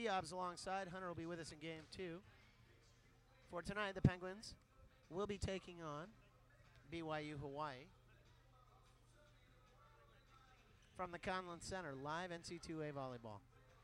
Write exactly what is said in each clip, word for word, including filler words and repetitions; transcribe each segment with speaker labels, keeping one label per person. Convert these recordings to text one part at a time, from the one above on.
Speaker 1: Piob's alongside. Hunter will be with us in game two. For tonight, the Penguins will be taking on B Y U Hawaii. From the Conlon Center, live N C two A volleyball.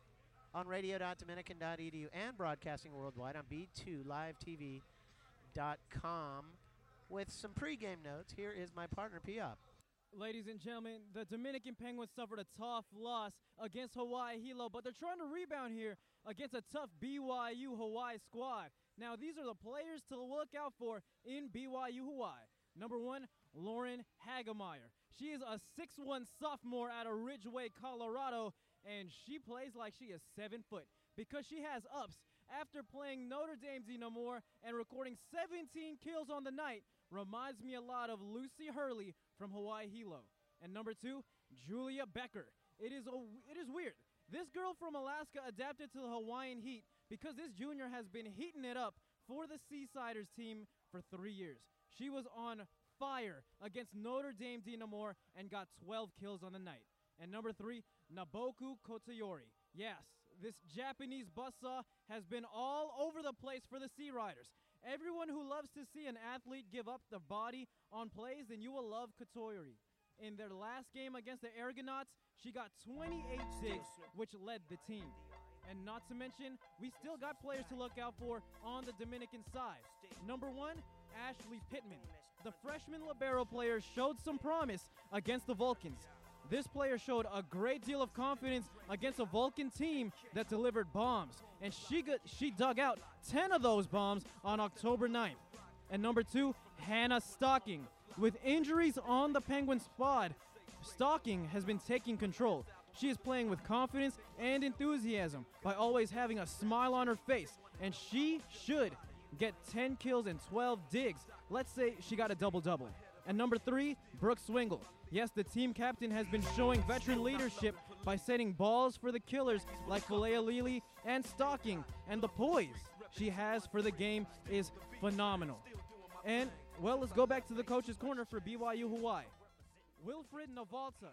Speaker 1: On radio dot dominican dot e d u and broadcasting worldwide on b two live t v dot com. With some pregame notes, here is my partner, Piob.
Speaker 2: Ladies and gentlemen, the Dominican Penguins suffered a tough loss against Hawaii Hilo, but they're trying to rebound here against a tough B Y U Hawaii squad. Now, these are the players to look out for in B Y U Hawaii. Number one, Lauren Hagemeyer. She is a six one sophomore out of Ridgeway, Colorado, and she plays like she is seven foot because she has ups after playing Notre Dame's Dina Moore and recording seventeen kills on the night. Reminds me a lot of Lucy Hurley from Hawaii Hilo. And number two, Julia Becker. It is a, it is weird. This girl from Alaska adapted to the Hawaiian heat because this junior has been heating it up for the Seasiders team for three years. She was on fire against Notre Dame Dina Moore and got twelve kills on the night. And number three, Naboku Kotayori. Yes, this Japanese buzzsaw has been all over the place for the Sea Riders. Everyone who loves to see an athlete give up their body on plays, then you will love Kotayori. In their last game against the Argonauts, she got twenty-eight digs, which led the team. And not to mention, we still got players to look out for on the Dominican side. Number one, Ashley Pittman. The freshman libero player showed some promise against the Vulcans. This player showed a great deal of confidence against a Vulcan team that delivered bombs, and she got, she dug out ten of those bombs on October ninth. And number two, Hannah Stocking. With injuries on the Penguin squad, Stocking has been taking control. She is playing with confidence and enthusiasm by always having a smile on her face, and she should get ten kills and twelve digs. Let's say she got a double-double. And number three, Brooke Swingle. Yes, the team captain has been showing veteran leadership by setting balls for the killers like Falea Lili and Stocking, and the poise she has for the game is phenomenal. And, well, let's go back to the coach's corner for B Y U Hawaii. Wilfred Navalta.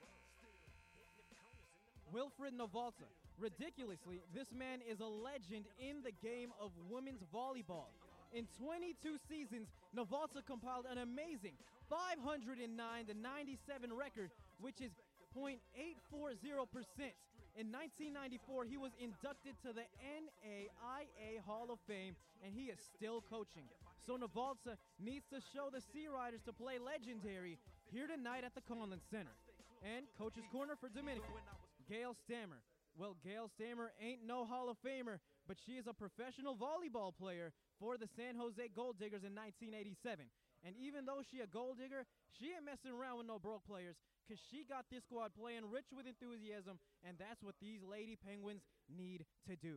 Speaker 2: Wilfred Navalta. Ridiculously, this man is a legend in the game of women's volleyball. In twenty-two seasons, Navalta compiled an amazing five hundred nine to ninety-seven record, which is zero point eight four zero percent. In nineteen ninety-four, he was inducted to the N A I A Hall of Fame, and he is still coaching. So Navalta needs to show the Sea Riders to play legendary here tonight at the Conlon Center. And Coach's Corner for Dominican, Gail Stammer. Well, Gail Stammer ain't no Hall of Famer, but she is a professional volleyball player for the San Jose Gold Diggers in nineteen eighty-seven. And even though she a gold digger, she ain't messing around with no broke players, because she got this squad playing rich with enthusiasm, and that's what these Lady Penguins need to do.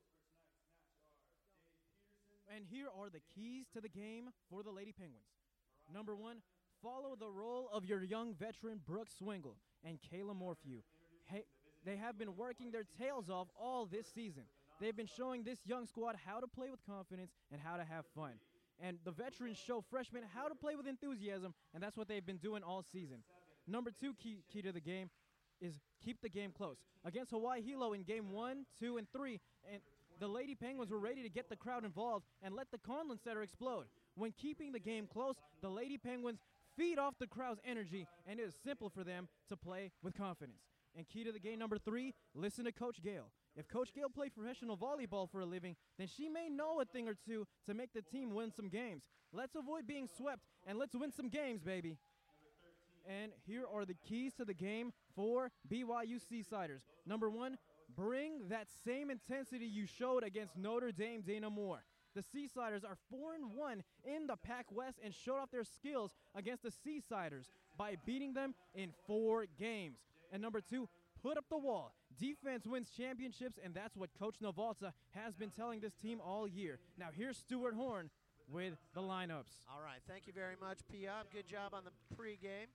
Speaker 2: And here are the keys to the game for the Lady Penguins. Number one, follow the role of your young veteran Brooke Swingle and Kayla Morphew. Hey, they have been working their tails off all this season. They've been showing this young squad how to play with confidence and how to have fun. And the veterans show freshmen how to play with enthusiasm, and that's what they've been doing all season. Number two key, key to the game is keep the game close. Against Hawaii Hilo in game one, two, and three, and the Lady Penguins were ready to get the crowd involved and let the Conlon Center explode. When keeping the game close, the Lady Penguins feed off the crowd's energy, and it is simple for them to play with confidence. And key to the game number three, listen to Coach Gale. If Coach Gale played professional volleyball for a living, then she may know a thing or two to make the team win some games. Let's avoid being swept, and let's win some games, baby. And here are the keys to the game for B Y U Seasiders. Number one, bring that same intensity you showed against Notre Dame Dana Moore. The Seasiders are four and one in the Pac West and showed off their skills against the Seasiders by beating them in four games. And number two, put up the wall. Defense wins championships, and that's what Coach Navalta has been telling this team all year. Now here's Stuart Horn with the lineups.
Speaker 1: All right, thank you very much, Piob. Good job on the pregame.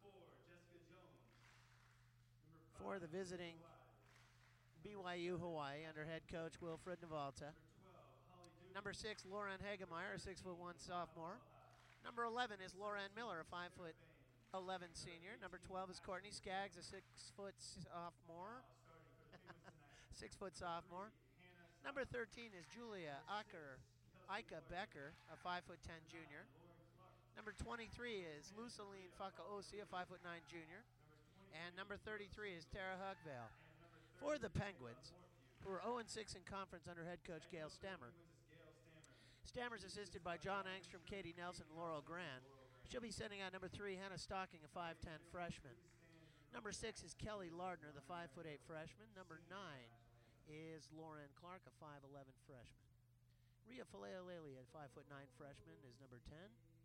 Speaker 1: For the visiting B Y U Hawaii under head coach Wilfred Navalta. Number six, Lauren Hagemeyer, a six foot one sophomore. Number eleven is Lauren Miller, a five foot eleven senior. Number twelve is Courtney Skaggs, a six foot sophomore. six-foot sophomore. Number thirteen is Julia Acker, Ika Becker, a five foot ten junior. Number twenty-three is Luceline Fakaosi, a five foot nine junior. And number thirty-three is Tara Hugvale. For the Penguins, who are oh and six in conference under head coach Gail Stammer. Stammer's assisted by John Angstrom, Katie Nelson, and Laurel Grand. She'll be sending out number three, Hannah Stocking, a five ten freshman. Number six is Kelly Lardner, the five foot eight freshman. Number nine is Lauren Clark, a five eleven freshman. Ria Faleolele, a five foot nine freshman, is number ten.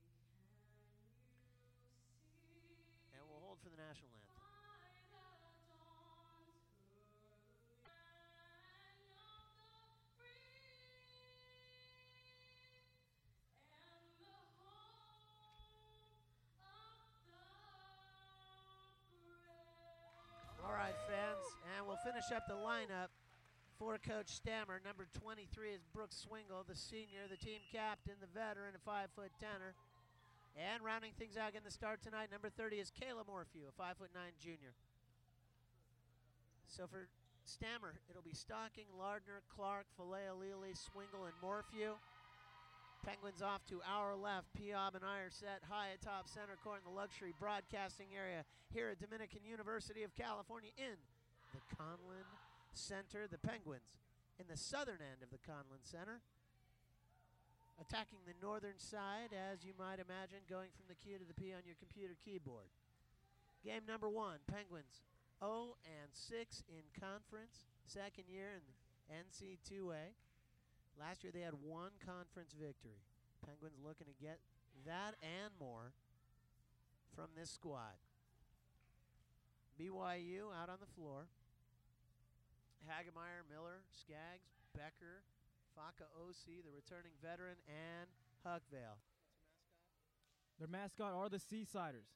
Speaker 1: And we'll hold for the national anthem. All right, fans, and we'll finish up the lineup for Coach Stammer. Number twenty-three is Brooke Swingle, the senior, the team captain, the veteran, a five foot tenner. And rounding things out, getting the start tonight, number thirty is Kayla Morphew, a five foot nine junior. So for Stammer, it'll be Stocking, Lardner, Clark, Faleolele, Swingle, and Morphew. Penguins off to our left. Piob and I are set high atop center court in the luxury broadcasting area here at Dominican University of California in the Conlin Center. The Penguins in the southern end of the Conlin Center, attacking the northern side, as you might imagine, going from the Q to the P on your computer keyboard. Game number one, Penguins oh and six in conference, second year in the N C two A. Last year they had one conference victory. Penguins looking to get that and more from this squad. B Y U out on the floor. Hagemeyer, Miller, Skaggs, Becker, Fakaosi, the returning veteran, and Huckvale.
Speaker 2: Their mascot are the Seasiders.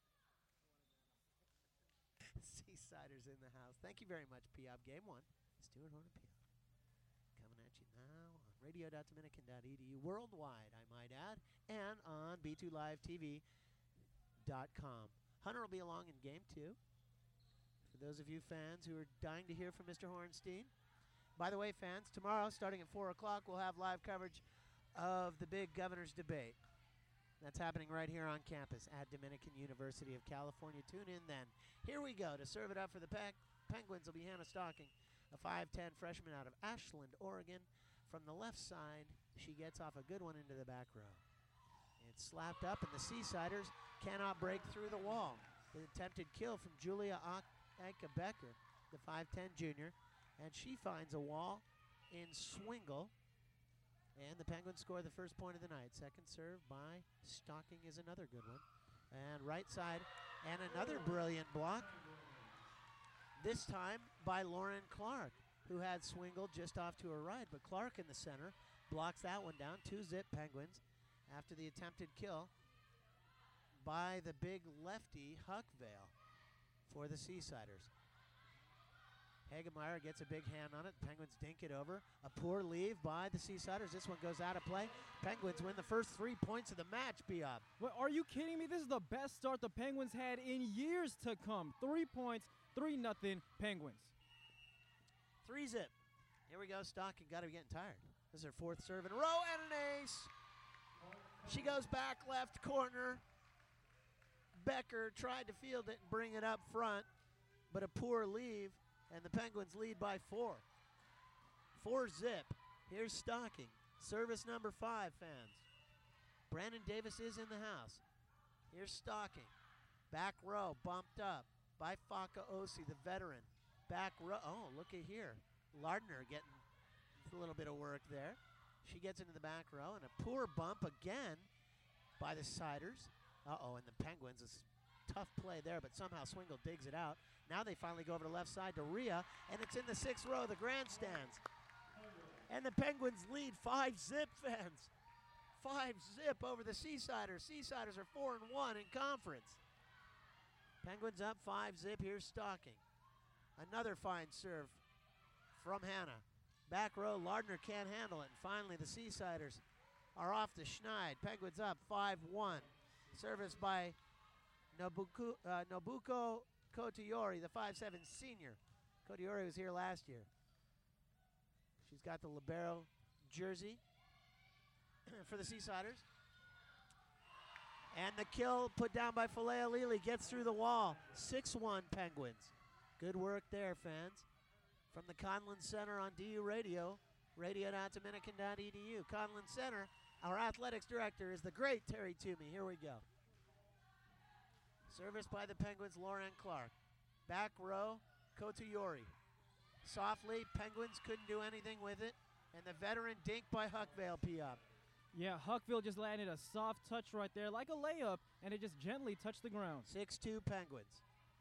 Speaker 1: Seasiders in the house. Thank you very much, Piob. Game one. Stuart Horn and Piob. Coming at you now on radio dot dominican dot e d u, worldwide, I might add, and on b two live t v dot com. Hunter will be along in game two. For those of you fans who are dying to hear from Mister Hornstein. By the way, fans, tomorrow, starting at four o'clock, we'll have live coverage of the big governor's debate. That's happening right here on campus at Dominican University of California. Tune in then. Here we go. To serve it up for the Pe- Penguins will be Hannah Stocking, a five ten freshman out of Ashland, Oregon. From the left side, she gets off a good one into the back row. It's slapped up, and the Seasiders cannot break through the wall. The attempted kill from Julia Ika Becker, the five ten junior, and she finds a wall in Swingle. And the Penguins score the first point of the night. Second serve by Stocking is another good one. And right side, and another brilliant block. This time by Lauren Clark, who had Swingle just off to her right. But Clark in the center blocks that one down. Two-zip Penguins after the attempted kill by the big lefty Huckvale for the Seasiders. Hagemeyer gets a big hand on it. Penguins dink it over. A poor leave by the Seasiders. This one goes out of play. Penguins win the first three points of the match, Piob.
Speaker 2: What, are you kidding me? This is the best start the Penguins had in years to come. Three points, three nothing Penguins.
Speaker 1: Three zip. Here we go. Stocking got to be getting tired. This is her fourth serve in a row and an ace. She goes back left corner. Becker tried to field it and bring it up front, but a poor leave. And the Penguins lead by four. Four zip. Here's Stocking. Service number five, fans. Brandon Davis is in the house. Here's Stocking. Back row, bumped up by Fakaosi, the veteran. Back row. Oh, look at here. Lardner getting a little bit of work there. She gets into the back row, and a poor bump again by the Siders. Uh-oh, and the Penguins, it's tough play there, but somehow Swingle digs it out. Now they finally go over to the left side to Rhea, and it's in the sixth row of the grandstands. And the Penguins lead five zip, fans. Five zip over the Seasiders. Seasiders are four and one in conference. Penguins up five zip. Here's Stocking. Another fine serve from Hannah. Back row, Lardner can't handle it. And finally, the Seasiders are off the schneid. Penguins up five one. Service by Nobuku, uh, Nobuko Kotiori, the five seven senior. Kotiori was here last year. She's got the libero jersey for the Seasiders. And the kill put down by Falea Lili gets through the wall. six one Penguins. Good work there, fans. From the Conlin Center on D U Radio, radio dot dominican dot e d u. Conlin Center, our athletics director is the great Terry Toomey. Here we go. Service by the Penguins, Lauren Clark. Back row, Kotuyori. Softly, Penguins couldn't do anything with it. And the veteran dink by Huckvale Piop.
Speaker 2: Yeah, Huckville just landed a soft touch right there, like a layup, and it just gently touched the ground.
Speaker 1: six two Penguins.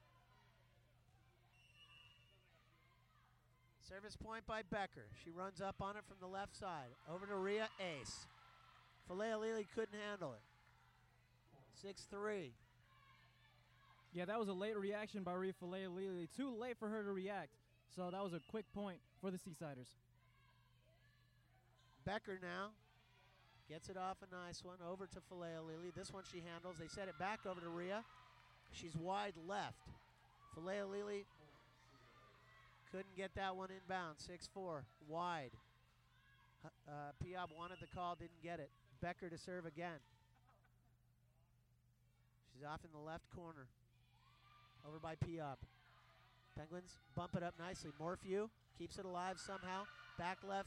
Speaker 1: Service point by Becker. She runs up on it from the left side. Over to Rhea, ace. Falea Lili couldn't handle it. six three.
Speaker 2: Yeah, that was a late reaction by Rhea Falea Lili. Too late for her to react, so that was a quick point for the Seasiders.
Speaker 1: Becker now gets it off a nice one over to Falea Lili. This one she handles. They set it back over to Rhea. She's wide left. Falea Lili couldn't get that one inbound. six four, wide. Uh, Piab wanted the call, didn't get it. Becker to serve again. She's off in the left corner. Over by Piab. Penguins bump it up nicely. Morphew keeps it alive somehow. Back left.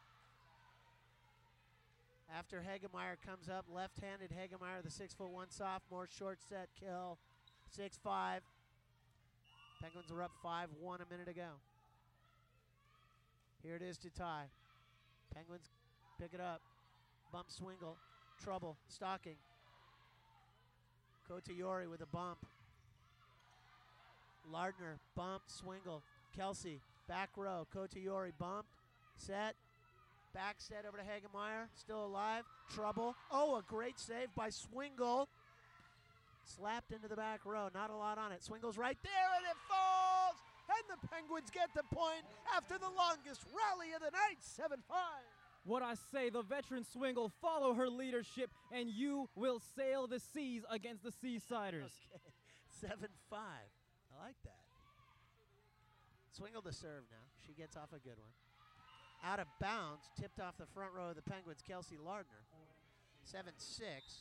Speaker 1: After Hagemeyer comes up, left-handed Hagemeyer, the six foot one sophomore, short set kill, six five. Penguins were up five one a minute ago. Here it is to tie. Penguins pick it up. Bump Swingle, trouble, stalking. Kotuyori with a bump. Lardner, bump, Swingle. Kelsey, back row, Kotuyori bumped, set. Back set over to Hagemeyer, still alive, trouble. Oh, a great save by Swingle. Slapped into the back row, not a lot on it. Swingle's right there and it falls! And the Penguins get the point after the longest rally of the night, seven five.
Speaker 2: What I say, the veteran Swingle, follow her leadership and you will sail the seas against the Seasiders.
Speaker 1: Okay, seven five. I like that. Swingle to serve now. She gets off a good one. Out of bounds, tipped off the front row of the Penguins, Kelsey Lardner. seven six.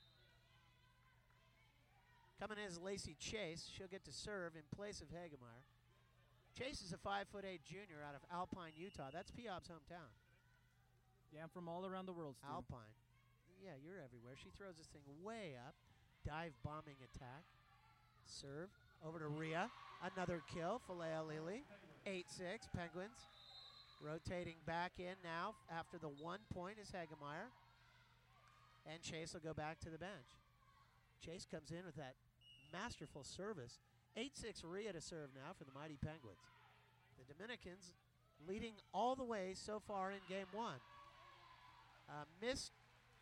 Speaker 1: Coming in is Lacey Chase. She'll get to serve in place of Hagemeyer. Chase is a five foot eight junior out of Alpine, Utah. That's Piob's hometown.
Speaker 2: Yeah, I'm from all around the world, Stu.
Speaker 1: Alpine. Yeah, you're everywhere. She throws this thing way up. Dive bombing attack. Serve. Over to Rhea. Another kill. Falea Lili. eight six. Penguins. Rotating back in now after the one point is Hagemeyer. And Chase will go back to the bench. Chase comes in with that masterful service. eight six Rhea to serve now for the mighty Penguins. The Dominicans leading all the way so far in game one. A missed,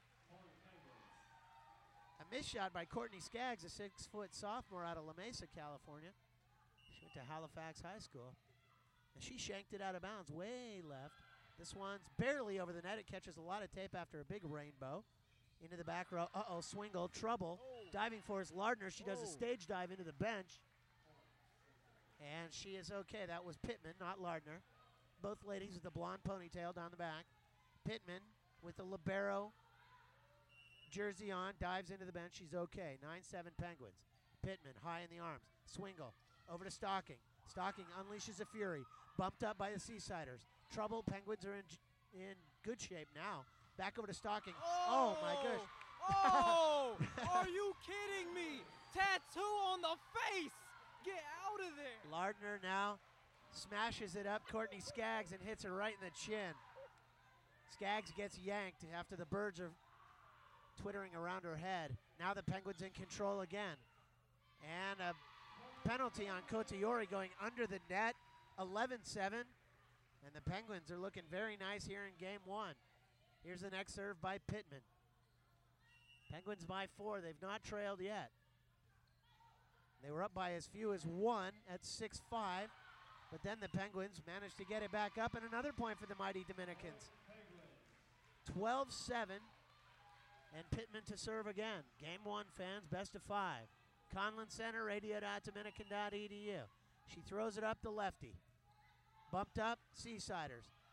Speaker 1: a missed shot by Courtney Skaggs, a six foot sophomore out of La Mesa, California. She went to Halifax High School. And she shanked it out of bounds, way left. This one's barely over the net. It catches a lot of tape after a big rainbow. Into the back row. Uh-oh, Swingle, trouble. Oh. Diving for his Lardner. She does oh. a stage dive into the bench. And she is okay. That was Pittman, not Lardner. Both ladies with the blonde ponytail down the back. Pittman with the libero jersey on, dives into the bench. She's okay. nine seven Penguins. Pittman high in the arms. Swingle over to Stocking. Stocking unleashes a fury. Bumped up by the Seasiders. Trouble. Penguins are in in good shape now. Back over to Stocking. Oh, oh my gosh.
Speaker 2: Oh, are you kidding me? Tattoo on the face. Get out of there.
Speaker 1: Lardner now smashes it up. Courtney Skaggs and hits her right in the chin. Skaggs gets yanked after the birds are twittering around her head. Now the Penguins in control again. And a penalty on Kotuyori going under the net. eleven seven. And the Penguins are looking very nice here in game one. Here's the next serve by Pittman. Penguins by four. They've not trailed yet. They were up by as few as one at six five. But then the Penguins managed to get it back up, and another point for the mighty Dominicans. twelve seven. And Pittman to serve again. Game one, fans, best of five. Conlin Center, radio dot dominican dot e d u. She throws it up the lefty. Bumped up, Seasiders.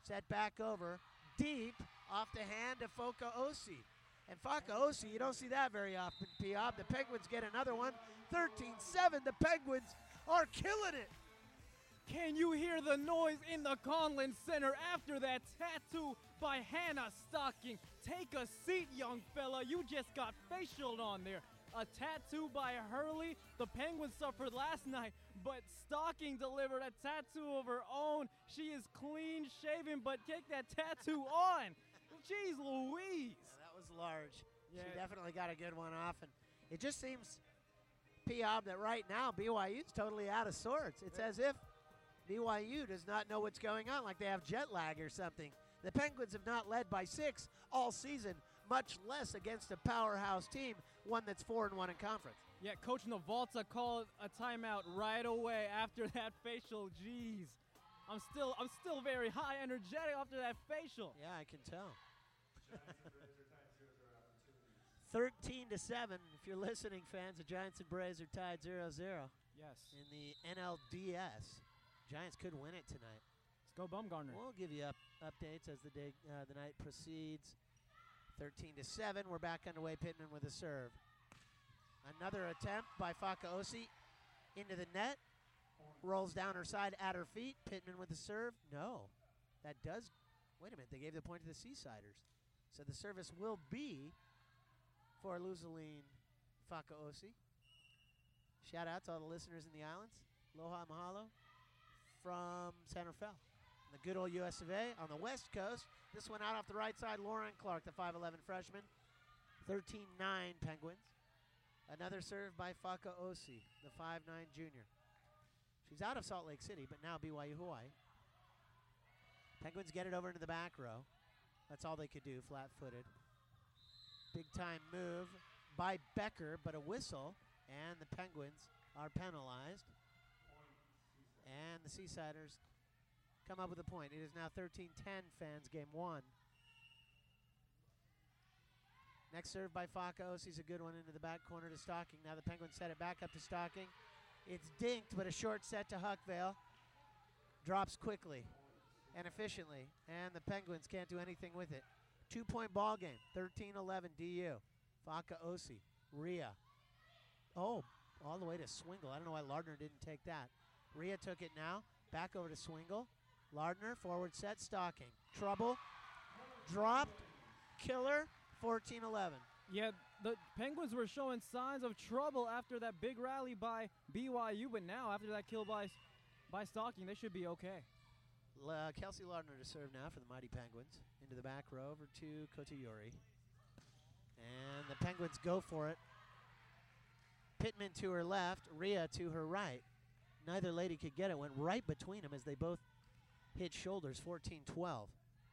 Speaker 1: Set back over, deep, off the hand of Foka Osi. And Foka Osi, you don't see that very often, P-Ob. The Penguins get another one. thirteen seven, the Penguins are killing it.
Speaker 2: Can you hear the noise in the Conlon Center after that tattoo by Hannah Stocking? Take a seat, young fella. You just got facialed on there. A tattoo by Hurley. The Penguins suffered last night, but Stocking delivered a tattoo of her own. She is clean shaven, but take that tattoo on. Jeez Louise.
Speaker 1: Yeah, that was large.
Speaker 2: Yeah.
Speaker 1: She definitely got a good one off. And it just seems, P-Ob, that right now B Y U's totally out of sorts. It's as if B Y U does not know what's going on, like they have jet lag or something. The Penguins have not led by six all season, much less against a powerhouse team, one that's four and one in conference.
Speaker 2: Yeah, Coach Navalta called a timeout right away after that facial. Jeez, I'm still, I'm still very high energetic after that facial.
Speaker 1: Yeah, I can tell. thirteen to seven. If you're listening, fans, the Giants and Braves are tied zero zero.
Speaker 2: Yes.
Speaker 1: In the N L D S. Giants could win it tonight.
Speaker 2: Let's go Bumgarner.
Speaker 1: We'll give you up updates as the day, uh, the night proceeds. thirteen to seven. We're back underway. Pittman with a serve. Another attempt by Foka Osi into the net. Rolls down her side at her feet. Pittman with the serve. No. That does. Wait a minute. They gave the point to the Seasiders. So the service will be for Luzaline Foka Osi. Shout out to all the listeners in the islands. Aloha mahalo from San Rafael. The good old U S of A on the West Coast. This one out off the right side, Lauren Clark, the five eleven freshman. thirteen nine Penguins. Another serve by Foka Osi, the five nine junior. She's out of Salt Lake City, but now B Y U Hawaii. Penguins get it over into the back row. That's all they could do, flat-footed. Big-time move by Becker, but a whistle, and the Penguins are penalized. And the Seasiders come up with a point. It is now thirteen ten, fans, game one. Next serve by Foka Osi's a good one into the back corner to Stocking. Now the Penguins set it back up to Stocking. It's dinked, but a short set to Huckvale. Drops quickly and efficiently, and the Penguins can't do anything with it. Two-point ball game, thirteen eleven D U. Foka Osi, Rhea. Oh, all the way to Swingle. I don't know why Lardner didn't take that. Rhea took it now. Back over to Swingle. Lardner, forward set, Stocking. Trouble. Dropped. Killer. fourteen eleven.
Speaker 2: Yeah, the Penguins were showing signs of trouble after that big rally by B Y U, but now after that kill by by Stocking, they should be okay.
Speaker 1: Uh, Kelsey Lardner to serve now for the mighty Penguins. Into the back row over to Kotoyori. And the Penguins go for it. Pittman to her left, Rhea to her right. Neither lady could get it. Went right between them as they both hit shoulders, fourteen twelve.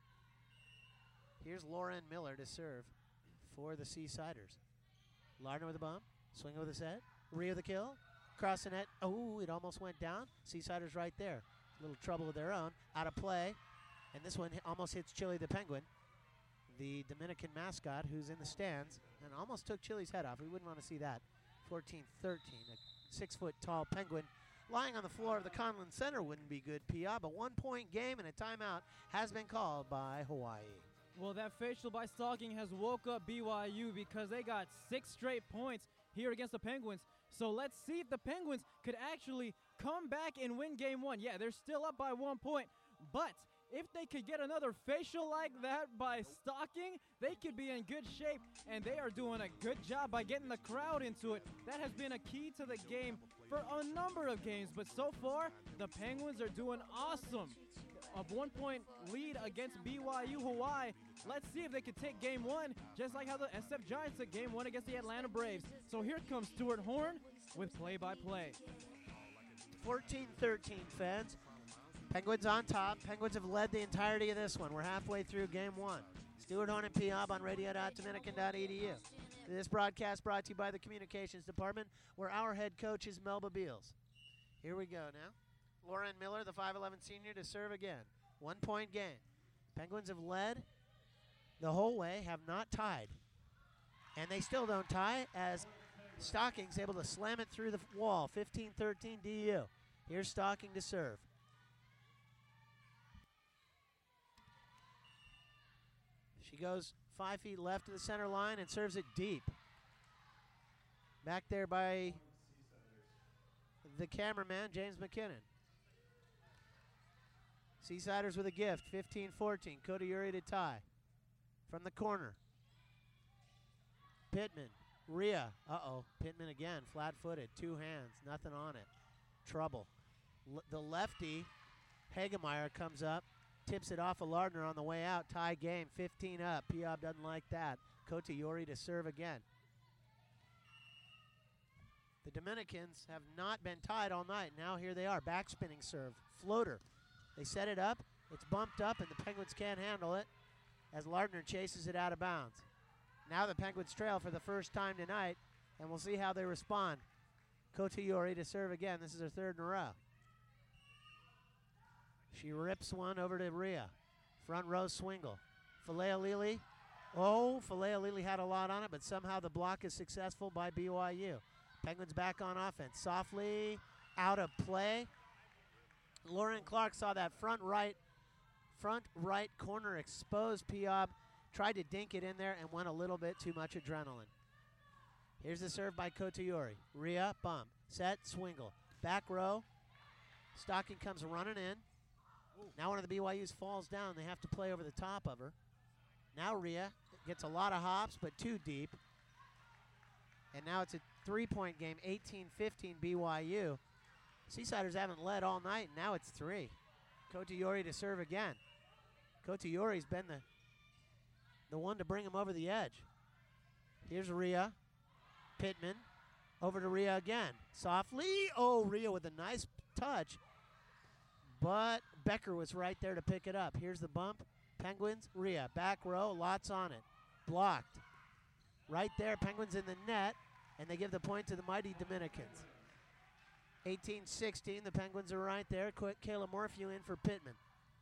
Speaker 1: Here's Lauren Miller to serve for the Seasiders. Lardner with a bump, swing with a set, Rhea with a kill, cross the net. Oh, it almost went down. Seasiders right there. A little trouble of their own, out of play. And this one hit, almost hits Chili the Penguin, the Dominican mascot who's in the stands, and almost took Chili's head off. We wouldn't want to see that. fourteen thirteen, a six-foot-tall Penguin lying on the floor of the Conlon Center wouldn't be good, P I. But one-point game and a timeout has been called by Hawaii.
Speaker 2: Well, that facial by Stocking has woke up B Y U because they got six straight points here against the Penguins. So let's see if the Penguins could actually come back and win game one. Yeah, they're still up by one point, but if they could get another facial like that by Stocking, they could be in good shape, and they are doing a good job by getting the crowd into it. That has been a key to the game for a number of games, but so far, the Penguins are doing awesome. A one-point lead against B Y U Hawaii. Let's see if they can take game one, just like how the S F Giants took game one against the Atlanta Braves. So here comes Stuart Horn with play-by-play.
Speaker 1: fourteen thirteen, fans. Penguins on top. Penguins have led the entirety of this one. We're halfway through game one. Stuart Horn and P I B on radio dot dominican dot e d u. This broadcast brought to you by the Communications Department, where our head coach is Melba Beals. Here we go now. Lauren Miller, the five eleven senior, to serve again. One-point game. Penguins have led the whole way, have not tied. And they still don't tie as Stocking's able to slam it through the wall. fifteen thirteen D U. Here's Stocking to serve. She goes five feet left of the center line and serves it deep. Back there by the cameraman, James McKinnon. Seasiders with a gift, fifteen fourteen. Kotiuri to tie. From the corner. Pittman. Rhea. Uh-oh. Pittman again, flat-footed. Two hands. Nothing on it. Trouble. L the lefty, Hagemeyer, comes up. Tips it off of Lardner on the way out. Tie game. fifteen up. Piob doesn't like that. Kotiuri to serve again. The Dominicans have not been tied all night. Now here they are. Backspinning serve. Floater. They set it up. It's bumped up, and the Penguins can't handle it as Lardner chases it out of bounds. Now the Penguins trail for the first time tonight, and we'll see how they respond. Kotiuri to serve again. This is her third in a row. She rips one over to Rhea. Front row Swingle. Faleolili. Oh, Faleolili had a lot on it, but somehow the block is successful by B Y U. Penguins back on offense. Softly out of play. Lauren Clark saw that front right front right corner exposed. Piob tried to dink it in there and went a little bit too much adrenaline. Here's the serve by Kotiuri. Rhea, bump, set, Swingle. Back row. Stocking comes running in. Ooh. Now one of the B Y U's falls down. They have to play over the top of her. Now Rhea gets a lot of hops, but too deep. And now it's a three-point game, eighteen fifteen B Y U. Seasiders haven't led all night, and now it's three. Kotiuri to serve again. Kotiuri's been the, the one to bring him over the edge. Here's Rhea. Pittman. Over to Rhea again. Softly. Oh, Rhea with a nice touch. But Becker was right there to pick it up. Here's the bump. Penguins, Rhea. Back row, lots on it. Blocked. Right there, Penguins in the net, and they give the point to the mighty Dominicans. eighteen sixteen, the Penguins are right there. Quick, Kayla Morphew in for Pittman.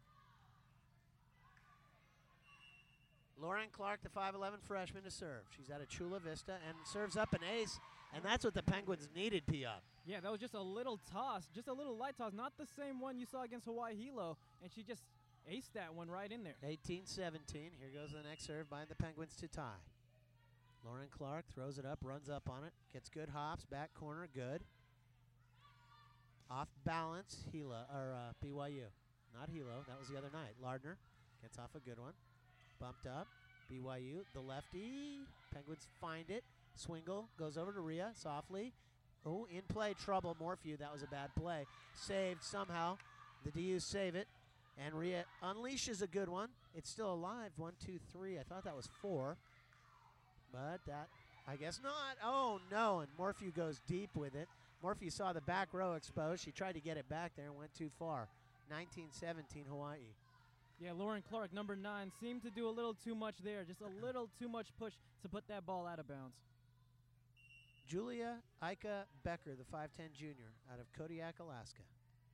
Speaker 1: Lauren Clark, the five eleven freshman, to serve. She's out of Chula Vista and serves up an ace, and that's what the Penguins needed, Piob.
Speaker 2: Yeah, that was just a little toss, just a little light toss, not the same one you saw against Hawaii Hilo, and she just aced that one right in there.
Speaker 1: eighteen seventeen, here goes the next serve by the Penguins to tie. Lauren Clark throws it up, runs up on it, gets good hops, back corner, good. Off balance, Hilo, or uh, B Y U. Not Hilo, that was the other night. Lardner gets off a good one. Bumped up, B Y U, the lefty. Penguins find it. Swingle goes over to Rhea, softly. Oh, in play, trouble, Morphew, that was a bad play. Saved somehow, the D Us save it. And Rhea unleashes a good one. It's still alive, one, two, three. I thought that was four. But that, I guess not. Oh, no, and Morphew goes deep with it. Morphew saw the back row exposed. She tried to get it back there and went too far. nineteen seventeen Hawaii.
Speaker 2: Yeah, Lauren Clark, number nine, seemed to do a little too much there. Just a little too much push to put that ball out of bounds.
Speaker 1: Julia Ika Becker, the five ten junior out of Kodiak, Alaska.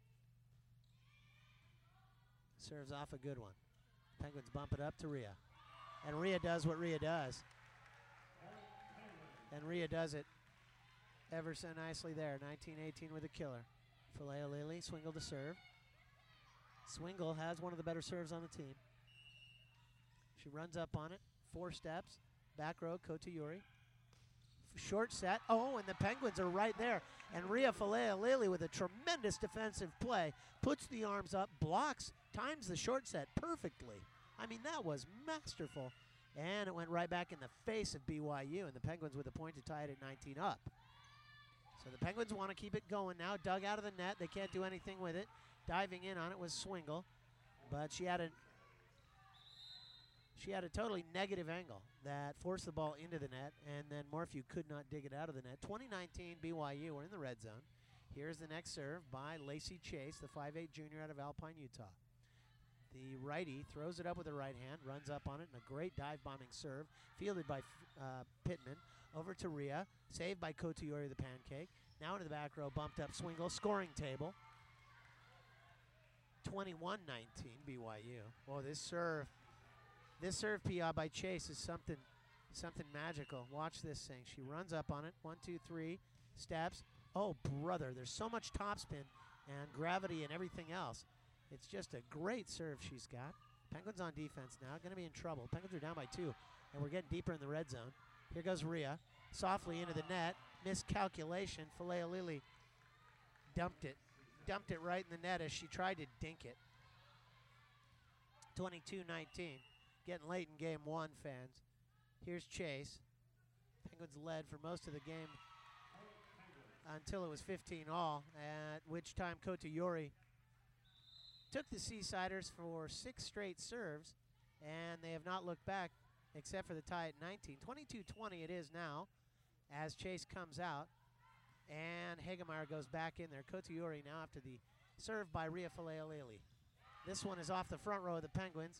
Speaker 1: Serves off a good one. Penguins bump it up to Rhea. And Rhea does what Rhea does. And Rhea does it ever so nicely there. nineteen eighteen with a killer. Faleolili, Swingle to serve. Swingle has one of the better serves on the team. She runs up on it. Four steps. Back row, Kotiuri. Short set. Oh, and the Penguins are right there. And Rhea Faleolili with a tremendous defensive play. Puts the arms up, blocks, times the short set perfectly. I mean, that was masterful. And it went right back in the face of B Y U, and the Penguins with a point to tie it at nineteen up. So the Penguins want to keep it going now. Dug out of the net. They can't do anything with it. Diving in on it was Swingle, but she had a she had a totally negative angle that forced the ball into the net, and then Morphew could not dig it out of the net. twenty nineteen B Y U, we're in the red zone. Here's the next serve by Lacey Chase, the five eight junior out of Alpine, Utah. The righty throws it up with the right hand, runs up on it, and a great dive-bombing serve, fielded by uh, Pittman. Over to Rhea, saved by Kotiuri, the pancake. Now into the back row, bumped up Swingle, scoring table. twenty-one nineteen B Y U. Oh, this serve, this serve P R by Chase is something, something magical. Watch this thing. She runs up on it. One, two, three, steps. Oh, brother, there's so much topspin and gravity and everything else. It's just a great serve she's got. Penguins on defense now. Going to be in trouble. Penguins are down by two, and we're getting deeper in the red zone. Here goes Rhea. Softly into the net. Miscalculation. Falealili dumped it. Dumped it right in the net as she tried to dink it. twenty-two nineteen. Getting late in game one, fans. Here's Chase. Penguins led for most of the game until it was fifteen all, at which time Kota Yori took the Seasiders for six straight serves, and they have not looked back except for the tie at nineteen. twenty-two twenty it is now as Chase comes out, and Hagemeyer goes back in there. Kota Yori now after the serve by Rhea Falealili. This one is off the front row of the Penguins.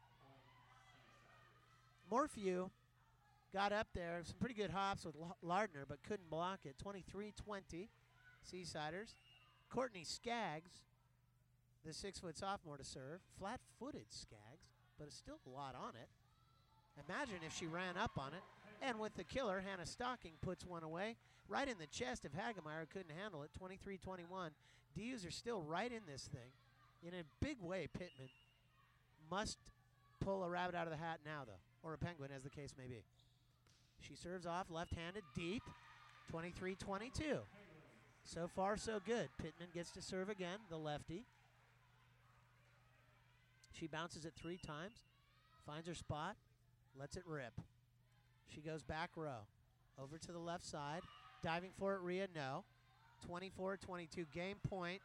Speaker 1: Morphew got up there, some pretty good hops with Lardner, but couldn't block it. twenty-three twenty, Seasiders. Courtney Skaggs, the six-foot sophomore to serve. Flat-footed Skaggs, but it's still a lot on it. Imagine if she ran up on it. And with the killer, Hannah Stocking puts one away right in the chest of Hagemeyer, who couldn't handle it. twenty-three twenty-one. D Us are still right in this thing. In a big way, Pittman must pull a rabbit out of the hat now, though, or a penguin, as the case may be. She serves off left-handed deep, twenty-three twenty-two. So far, so good. Pittman gets to serve again, the lefty. She bounces it three times, finds her spot, lets it rip. She goes back row, over to the left side, diving for it, Rhea, no. twenty-four twenty-two, game point.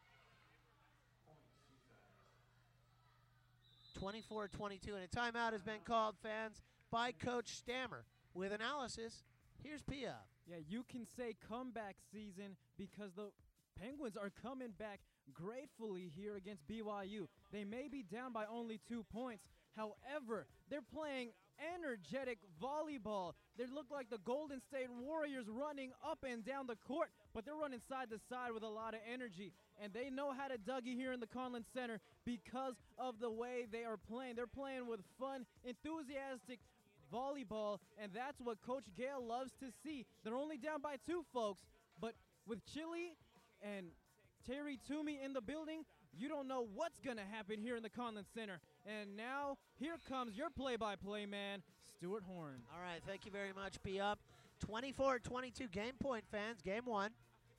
Speaker 1: twenty-four twenty-two, and a timeout has been called, fans, by Coach Stammer. With analysis, here's Pia.
Speaker 2: Yeah, you can say comeback season because the Penguins are coming back gratefully here against B Y U. They may be down by only two points. However, they're playing energetic volleyball. They look like the Golden State Warriors running up and down the court, but they're running side to side with a lot of energy. And they know how to Dougie here in the Conlon Center because of the way they are playing. They're playing with fun, enthusiastic volleyball, and that's what Coach Gale loves to see. They're only down by two, folks, but with Chili and Terry Toomey in the building, you don't know what's going to happen here in the Conlon Center. And now, here comes your play-by-play man, Stuart Horn.
Speaker 1: All right, thank you very much, Pia. twenty-four twenty-two, game point, fans, game one.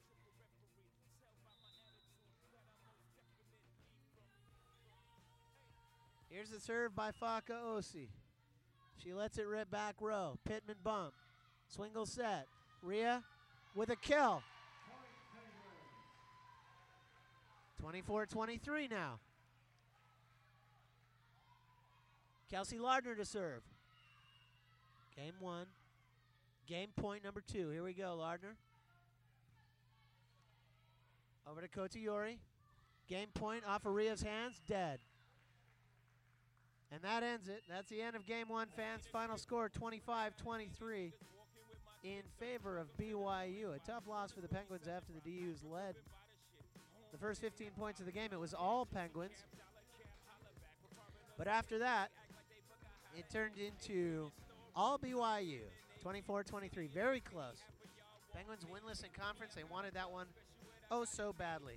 Speaker 1: Here's the serve by Faka Osi. She lets it rip back row. Pittman bump. Swingle set. Rhea with a kill. twenty-four twenty-three now. Kelsey Lardner to serve. Game one. Game point number two. Here we go, Lardner. Over to Kota Yori. Game point off of Rhea's hands. Dead. And that ends it. That's the end of game one, fans. Final score twenty-five twenty-three in favor of B Y U. A tough loss for the Penguins after the D Us led the first fifteen points of the game. It was all Penguins. But after that, it turned into all B Y U. twenty-four twenty-three. Very close. Penguins winless in conference. They wanted that one oh so badly.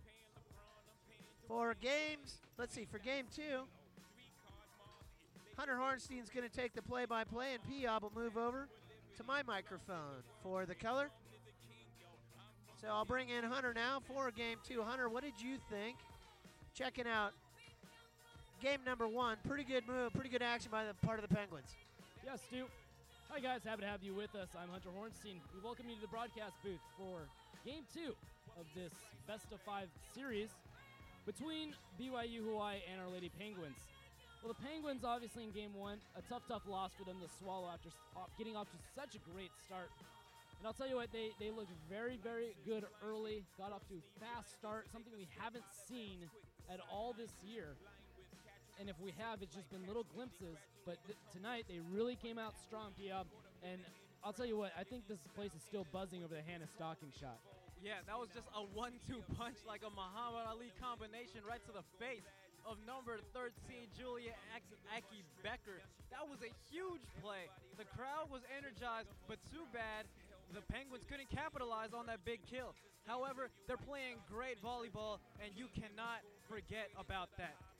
Speaker 1: For games, let's see, for game two, Hunter Hornstein's going to take the play-by-play, and P-Yob will move over to my microphone for the color. So I'll bring in Hunter now for game two. Hunter, what did you think? Checking out game number one. Pretty good move, pretty good action by the part of the Penguins.
Speaker 3: Yes, Stu. Hi, guys. Happy to have you with us. I'm Hunter Hornstein. We welcome you to the broadcast booth for game two of this best of five series between B Y U Hawaii and Our Lady Penguins. Well, the Penguins, obviously, in game one, a tough, tough loss for them to swallow after getting off to such a great start. And I'll tell you what, they, they looked very, very good early, got off to a fast start, something we haven't seen at all this year. And if we have, it's just been little glimpses. But th- tonight, they really came out strong, P-Up. And I'll tell you what, I think this place is still buzzing over the Hannah Stocking shot.
Speaker 2: Yeah, that was just a one two punch like a Muhammad Ali combination right to the face of number thirteen, Julia Aki Becker. That was a huge play. The crowd was energized, but too bad the Penguins couldn't capitalize on that big kill. However, they're playing great volleyball, and you cannot forget about that.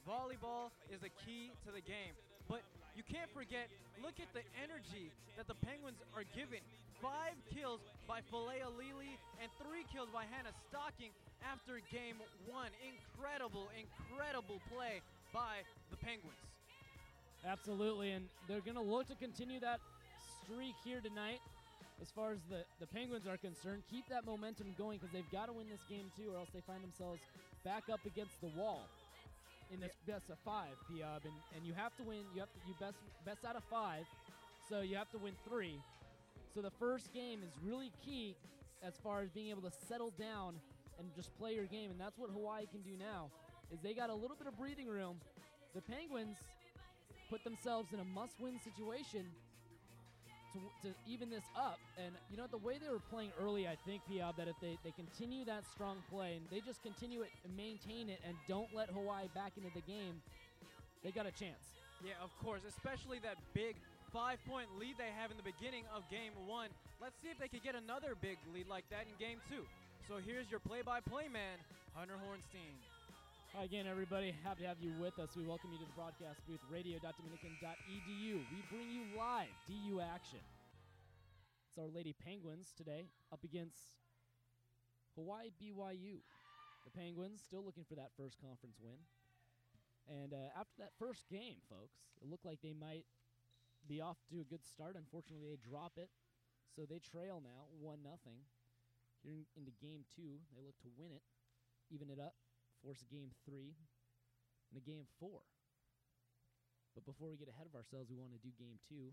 Speaker 2: volleyball is the key to the game. But you can't forget, look at the energy that the Penguins are giving. Five kills by Falea Lili and three kills by Hannah Stocking after game one. Incredible, incredible play by the Penguins.
Speaker 3: Absolutely, and they're going to look to continue that streak here tonight. As far as the, the Penguins are concerned, keep that momentum going because they've got to win this game too, or else they find themselves back up against the wall in this yeah. best of five, Piab. And, and you have to win. You have to you best best out of five, so you have to win three. So the first game is really key as far as being able to settle down and just play your game, and that's what Hawaii can do now. Is they got a little bit of breathing room. The Penguins put themselves in a must-win situation to, to even this up. And, you know, the way they were playing early, I think, Piab, that if they, they continue that strong play and they just continue it and maintain it and don't let Hawaii back into the game, they got a chance.
Speaker 2: Yeah, of course, especially that big five-point lead they have in the beginning of game one. Let's see if they can get another big lead like that in game two. So here's your play-by-play man, Hunter Hornstein.
Speaker 3: Hi again, everybody. Happy to have you with us. We welcome you to the broadcast booth, radio dot dominican dot e d u. We bring you live D U action. It's our Lady Penguins today up against Hawaii B Y U. The Penguins still looking for that first conference win. And uh, after that first game, folks, it looked like they might be off to a good start. Unfortunately, they drop it, so they trail now, one nothing. Here in, into game two, they look to win it, even it up, force a game three, and a game four. But before we get ahead of ourselves, we want to do game two,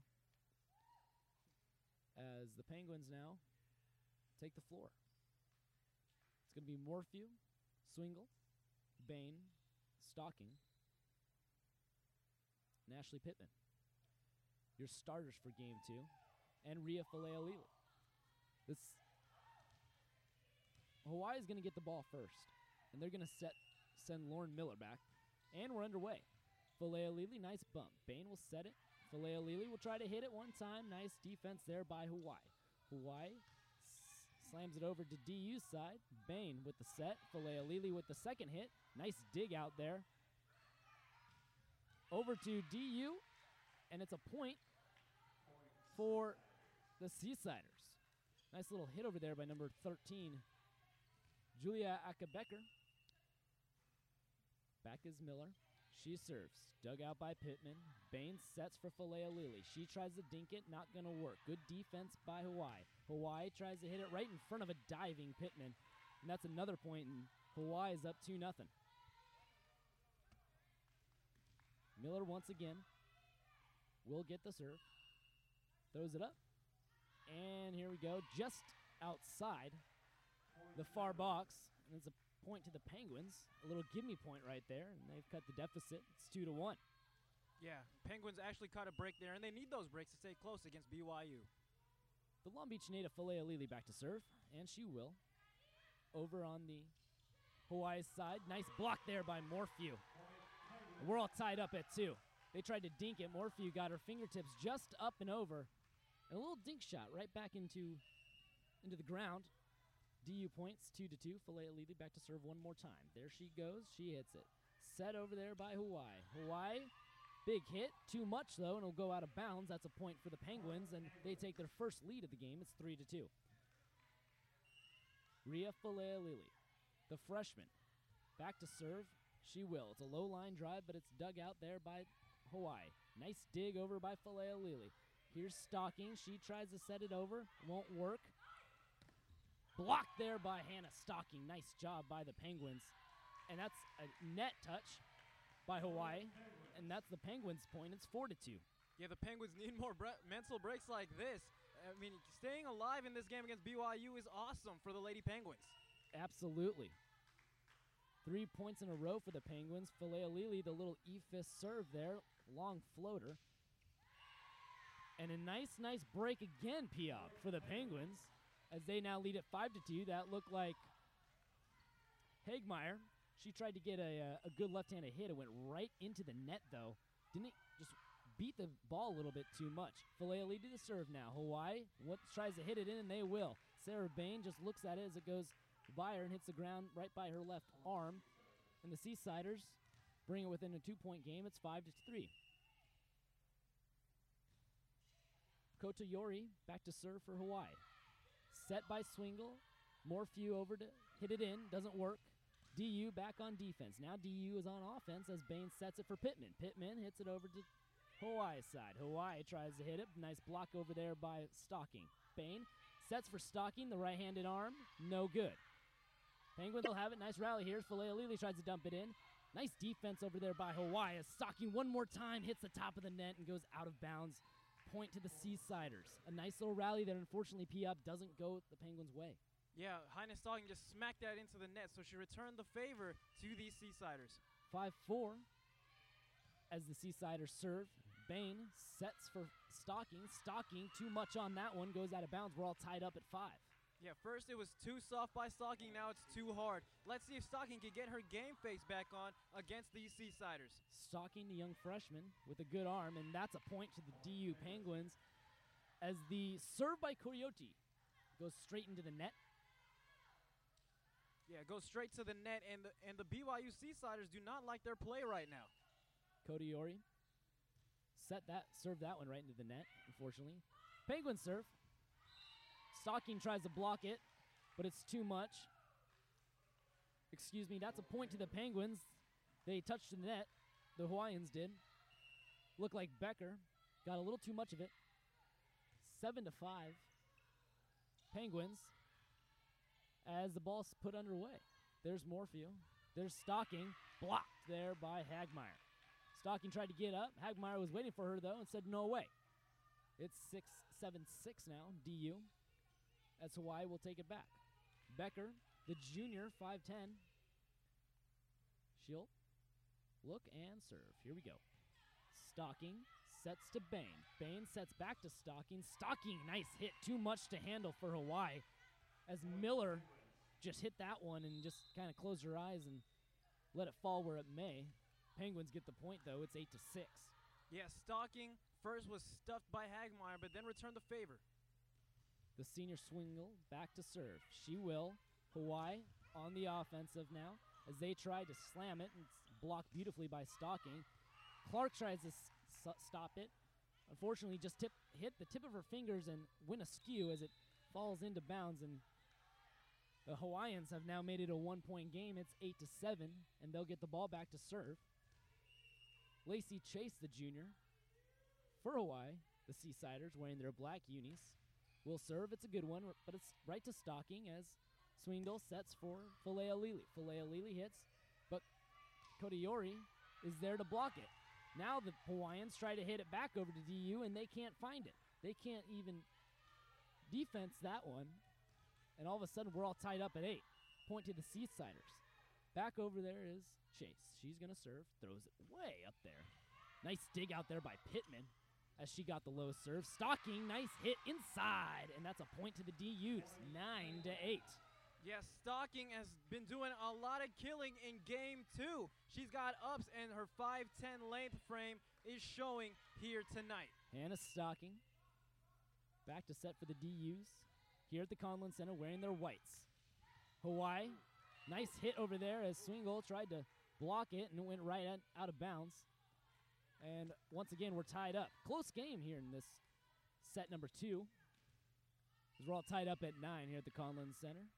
Speaker 3: as the Penguins now take the floor. It's going to be Morphew, Swingle, Bain, Stocking, and Ashley Pittman. Your starters for game two, and Ria Falealili. This Hawaii's going to get the ball first, and they're going to set send Lauren Miller back, and we're underway. Falealili, nice bump. Bain will set it. Falealili will try to hit it one time. Nice defense there by Hawaii. Hawaii s- slams it over to D U's side. Bain with the set. Falealili with the second hit. Nice dig out there. Over to D U, and it's a point for the Seasiders. Nice little hit over there by number thirteen, Julia Akabecker. Back is Miller. She serves. Dug out by Pittman. Bain sets for Falealili. She tries to dink it. Not going to work. Good defense by Hawaii. Hawaii tries to hit it right in front of a diving Pittman. And that's another point, and Hawaii is up two nothing. Miller once again will get the serve. Throws it up. And here we go. Just outside the far box. And it's a point to the Penguins. A little gimme point right there. And they've cut the deficit. It's two to one.
Speaker 2: Yeah, Penguins actually caught a break there, and they need those breaks to stay close against B Y U.
Speaker 3: The Long Beach native Falealili back to serve. And she will. Over on the Hawaii side. Nice block there by Morphew. We're all tied up at two. They tried to dink it. Morphew got her fingertips just up and over. And a little dink shot right back into, into the ground. D U points, two to two. Falealili back to serve one more time. There she goes. She hits it. Set over there by Hawaii. Hawaii, big hit. Too much, though, and it'll go out of bounds. That's a point for the Penguins, and they take their first lead of the game. It's three to two. Ria Falealili, the freshman, back to serve. She will. It's a low-line drive, but it's dug out there by Hawaii. Nice dig over by Falealili. Here's Stocking. She tries to set it over. Won't work. Blocked there by Hannah Stocking. Nice job by the Penguins. And that's a net touch by Hawaii. And that's the Penguins' point. It's four to two.
Speaker 2: Yeah, the Penguins need more bre- mental breaks like this. I mean, staying alive in this game against B Y U is awesome for the Lady Penguins.
Speaker 3: Absolutely. Three points in a row for the Penguins. Falealili, the little E-fist serve there. Long floater. And a nice, nice break again, Piab, for the Penguins, as they now lead at five to two. That looked like Hagmeyer. She tried to get a, a, a good left-handed hit. It went right into the net, though. Didn't just beat the ball a little bit too much. Falealili to the serve now. Hawaii what, tries to hit it in, and they will. Sarah Bain just looks at it as it goes by her and hits the ground right by her left arm. And the Seasiders bring it within a two-point game. It's five to three. Kotoyori back to serve for Hawaii. Set by Swingle. Morphew over to hit it in. Doesn't work. D U back on defense. Now D U is on offense as Bain sets it for Pittman. Pittman hits it over to Hawaii's side. Hawaii tries to hit it. Nice block over there by Stocking. Bain sets for Stocking. The right-handed arm. No good. Penguins will have it. Nice rally here. Falealili tries to dump it in. Nice defense over there by Hawaii as Stocking one more time hits the top of the net and goes out of bounds. Point to the Seasiders. A nice little rally that unfortunately P-Up doesn't go the Penguins' way.
Speaker 2: Yeah, Highness Stocking just smacked that into the net, so she returned the favor to these Seasiders.
Speaker 3: five four as the Seasiders serve. Bain sets for Stocking. Stocking, too much on that one, goes out of bounds. We're all tied up at five.
Speaker 2: Yeah, first it was too soft by Stocking, now it's too hard. Let's see if Stocking can get her game face back on against these Seasiders.
Speaker 3: Stocking, the young freshman, with a good arm, and that's a point to the D U Penguins as the serve by Coyote goes straight into the net.
Speaker 2: Yeah, goes straight to the net, and the, and the B Y U Seasiders do not like their play right now.
Speaker 3: Kotiori set that, serve that one right into the net, unfortunately. Penguin serve. Stocking tries to block it, but it's too much. Excuse me, that's a point to the Penguins. They touched the net, the Hawaiians did. Looked like Becker got a little too much of it. Seven to five. Penguins as the ball's put underway. There's Morphew. There's Stocking, blocked there by Hagmeyer. Stocking tried to get up. Hagmeyer was waiting for her, though, and said, no way. It's six seven six now, D U, as Hawaii will take it back. Becker, the junior, five ten. She'll look and serve. Here we go. Stocking sets to Bain. Bain sets back to Stocking. Stocking, nice hit. Too much to handle for Hawaii as Miller just hit that one and just kind of closed her eyes and let it fall where it may. Penguins get the point, though. It's eight to six.
Speaker 2: Yeah, Stocking first was stuffed by Hagmeyer, but then returned the favor.
Speaker 3: The senior Swingle back to serve. She will. Hawaii on the offensive now as they try to slam it. And it's blocked beautifully by Stocking. Clark tries to s- stop it. Unfortunately, just tip, hit the tip of her fingers and went askew as it falls into bounds. And the Hawaiians have now made it a one-point game. It's eight to seven, and they'll get the ball back to serve. Lacey Chase, the junior, for Hawaii, the Seasiders wearing their black unis, will serve. It's a good one, but it's right to Stocking as Swingle sets for Falealili. Falealili hits, but Kotiori is there to block it. Now the Hawaiians try to hit it back over to D U, and they can't find it. They can't even defense that one, and all of a sudden we're all tied up at eight. Point to the Seasiders. Back over there is Chase. She's going to serve, throws it way up there. Nice dig out there by Pittman as she got the low serve. Stocking, nice hit inside, and that's a point to the D Us, nine to eight.
Speaker 2: Yes, Stocking has been doing a lot of killing in game two. She's got ups, and her five ten length frame is showing here tonight.
Speaker 3: Hannah Stocking back to set for the D Us here at the Conlon Center wearing their whites. Hawaii, nice hit over there as Swingle tried to block it and it went right at, out of bounds. And once again, we're tied up. Close game here in this set number two. As we're all tied up at nine here at the Conlon Center.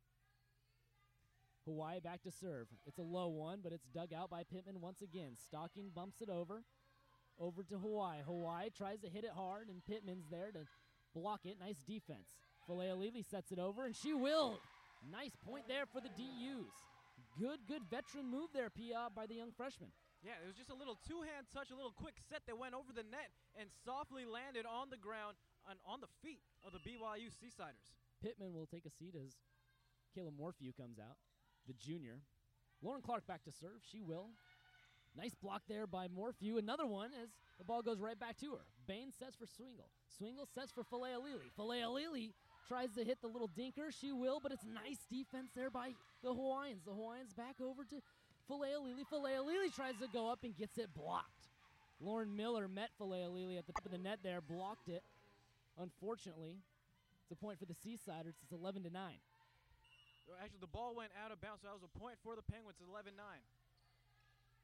Speaker 3: Hawaii back to serve. It's a low one, but it's dug out by Pittman once again. Stocking bumps it over. Over to Hawaii. Hawaii tries to hit it hard, and Pittman's there to block it. Nice defense. Falealili sets it over, and she will. Nice point there for the D Us. Good, good veteran move there, Pia, by the young freshman.
Speaker 2: Yeah, it was just a little two-hand touch, a little quick set that went over the net and softly landed on the ground and on the feet of the B Y U Seasiders.
Speaker 3: Pittman will take a seat as Kayla Morphew comes out, the junior. Lauren Clark back to serve. She will. Nice block there by Morphew. Another one as the ball goes right back to her. Bain sets for Swingle. Swingle sets for Falealili. Falealili tries to hit the little dinker. She will, but it's nice defense there by the Hawaiians. The Hawaiians back over to Falealili. Falealili tries to go up and gets it blocked. Lauren Miller met Falealili at the top of the net there, blocked it. Unfortunately, it's a point for the Seasiders. It's eleven to nine.
Speaker 2: Actually, the ball went out of bounds, so that was a point for the Penguins, eleven nine.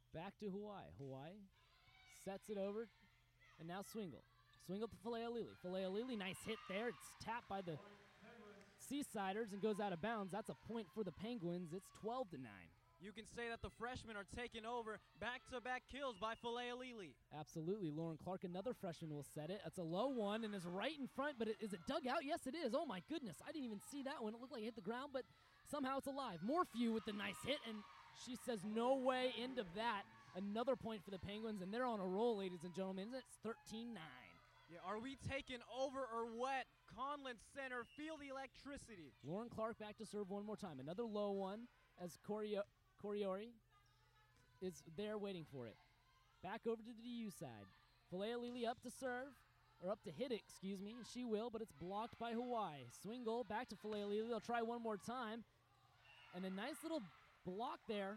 Speaker 3: Back to Hawaii. Hawaii sets it over, and now Swingle. Swingle to Falealili. Falealili, nice hit there. It's tapped by the Seasiders and goes out of bounds. That's a point for the Penguins. It's twelve to nine.
Speaker 2: You can say that the freshmen are taking over. Back-to-back kills by Falealili.
Speaker 3: Absolutely. Lauren Clark, another freshman, will set it. It's a low one and is right in front, but it, is it dug out? Yes, it is. Oh, my goodness. I didn't even see that one. It looked like it hit the ground, but somehow it's alive. Morphew with the nice hit, and she says no way. End of that. Another point for the Penguins, and they're on a roll, ladies and gentlemen. It's thirteen nine.
Speaker 2: Yeah, are we taking over or what? Conlon Center, feel the electricity.
Speaker 3: Lauren Clark back to serve one more time. Another low one as Corio- Coriori is there waiting for it. Back over to the D U side. Falealili up to serve, or up to hit it, excuse me. She will, but it's blocked by Hawaii. Swing goal back to Falealili. They'll try one more time. And a nice little block there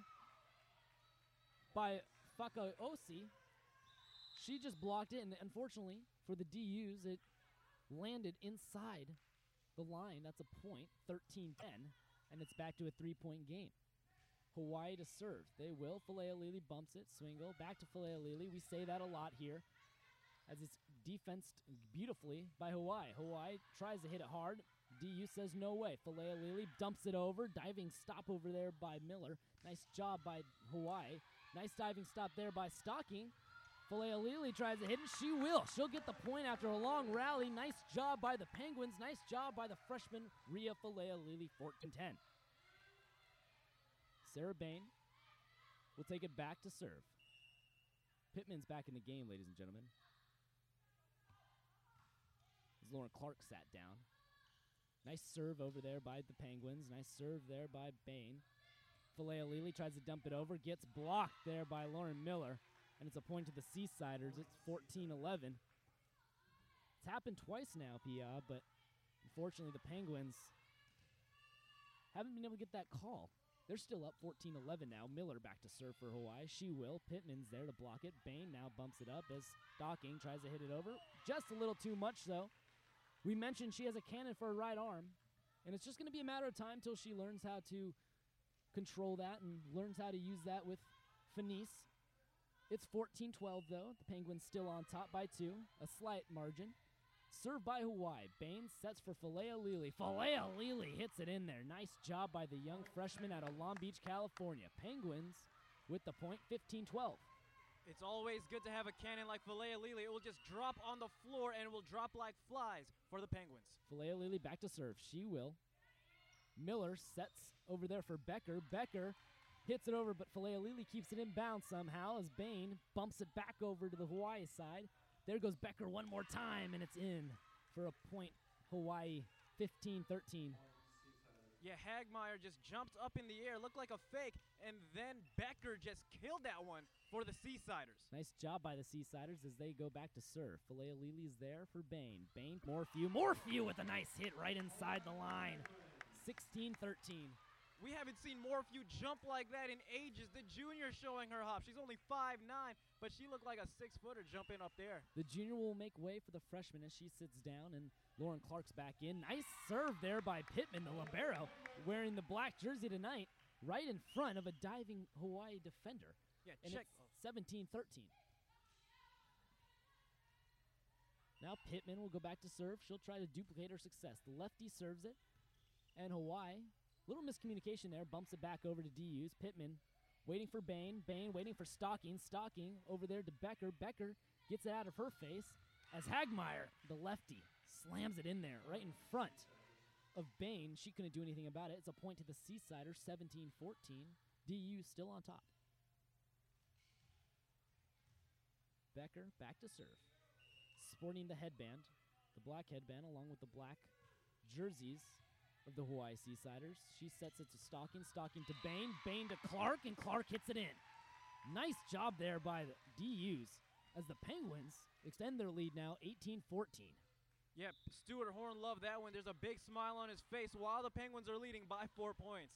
Speaker 3: by Fakaosi. She just blocked it, and unfortunately for the D Us, it landed inside the line. That's a point, thirteen ten, and it's back to a three-point game. Hawaii to serve. They will. Falealili bumps it. Swingle back to Falealili. We say that a lot here as it's defensed beautifully by Hawaii. Hawaii tries to hit it hard. D U says no way. Falealili dumps it over. Diving stop over there by Miller. Nice job by Hawaii. Nice diving stop there by Stocking. Falealili tries to hit it. She will. She'll get the point after a long rally. Nice job by the Penguins. Nice job by the freshman, Ria Falealili, fourteen ten. Sarah Bain will take it back to serve. Pittman's back in the game, ladies and gentlemen. As Lauren Clark sat down. Nice serve over there by the Penguins. Nice serve there by Bain. Falealili tries to dump it over. Gets blocked there by Lauren Miller. And it's a point to the Seasiders. It's fourteen eleven. It's happened twice now, Pia, but unfortunately the Penguins haven't been able to get that call. They're still up fourteen eleven now. Miller back to serve for Hawaii. She will. Pittman's there to block it. Bain now bumps it up as Stocking tries to hit it over. Just a little too much, though. We mentioned she has a cannon for her right arm, and it's just going to be a matter of time till she learns how to control that and learns how to use that with finesse. It's fourteen twelve, though. The Penguins still on top by two. A slight margin. Served by Hawaii. Bain sets for Falealili. Falealili hits it in there. Nice job by the young freshman out of Long Beach, California. Penguins with the point, fifteen twelve.
Speaker 2: It's always good to have a cannon like Falealili. It will just drop on the floor and it will drop like flies for the Penguins.
Speaker 3: Falealili back to serve. She will. Miller sets over there for Becker. Becker hits it over, but Falealili keeps it in bounds somehow as Bain bumps it back over to the Hawaii side. There goes Becker one more time, and it's in for a point. Hawaii fifteen thirteen.
Speaker 2: Yeah, Hagmeyer just jumped up in the air, looked like a fake, and then Becker just killed that one for the Seasiders.
Speaker 3: Nice job by the Seasiders as they go back to serve. Falealili's there for Bain. Bain, Morphew. Morphew with a nice hit right inside the line. sixteen thirteen.
Speaker 2: We haven't seen Morphew jump like that in ages. The junior showing her hop. She's only five nine, but she looked like a six-footer jumping up there.
Speaker 3: The junior will make way for the freshman as she sits down, and Lauren Clark's back in. Nice serve there by Pittman, the libero, wearing the black jersey tonight, right in front of a diving Hawaii defender.
Speaker 2: Yeah,
Speaker 3: and
Speaker 2: check.
Speaker 3: it's seventeen thirteen. Now Pittman will go back to serve. She'll try to duplicate her success. The lefty serves it, and Hawaii, little miscommunication there, bumps it back over to D U's. Pittman waiting for Bain. Bain waiting for Stocking. Stocking over there to Becker. Becker gets it out of her face as Hagmeyer, the lefty, slams it in there right in front of Bain. She couldn't do anything about it. It's a point to the Seasiders, seventeen fourteen. D U still on top. Becker back to serve. Sporting the headband, the black headband along with the black jerseys of the Hawaii Seasiders. She sets it to Stocking. Stocking to Bain. Bain to Clark, and Clark hits it in. Nice job there by the D Us as the Penguins extend their lead now, eighteen fourteen.
Speaker 2: Yep, Stuart Horn loved that one. There's a big smile on his face while the Penguins are leading by four points.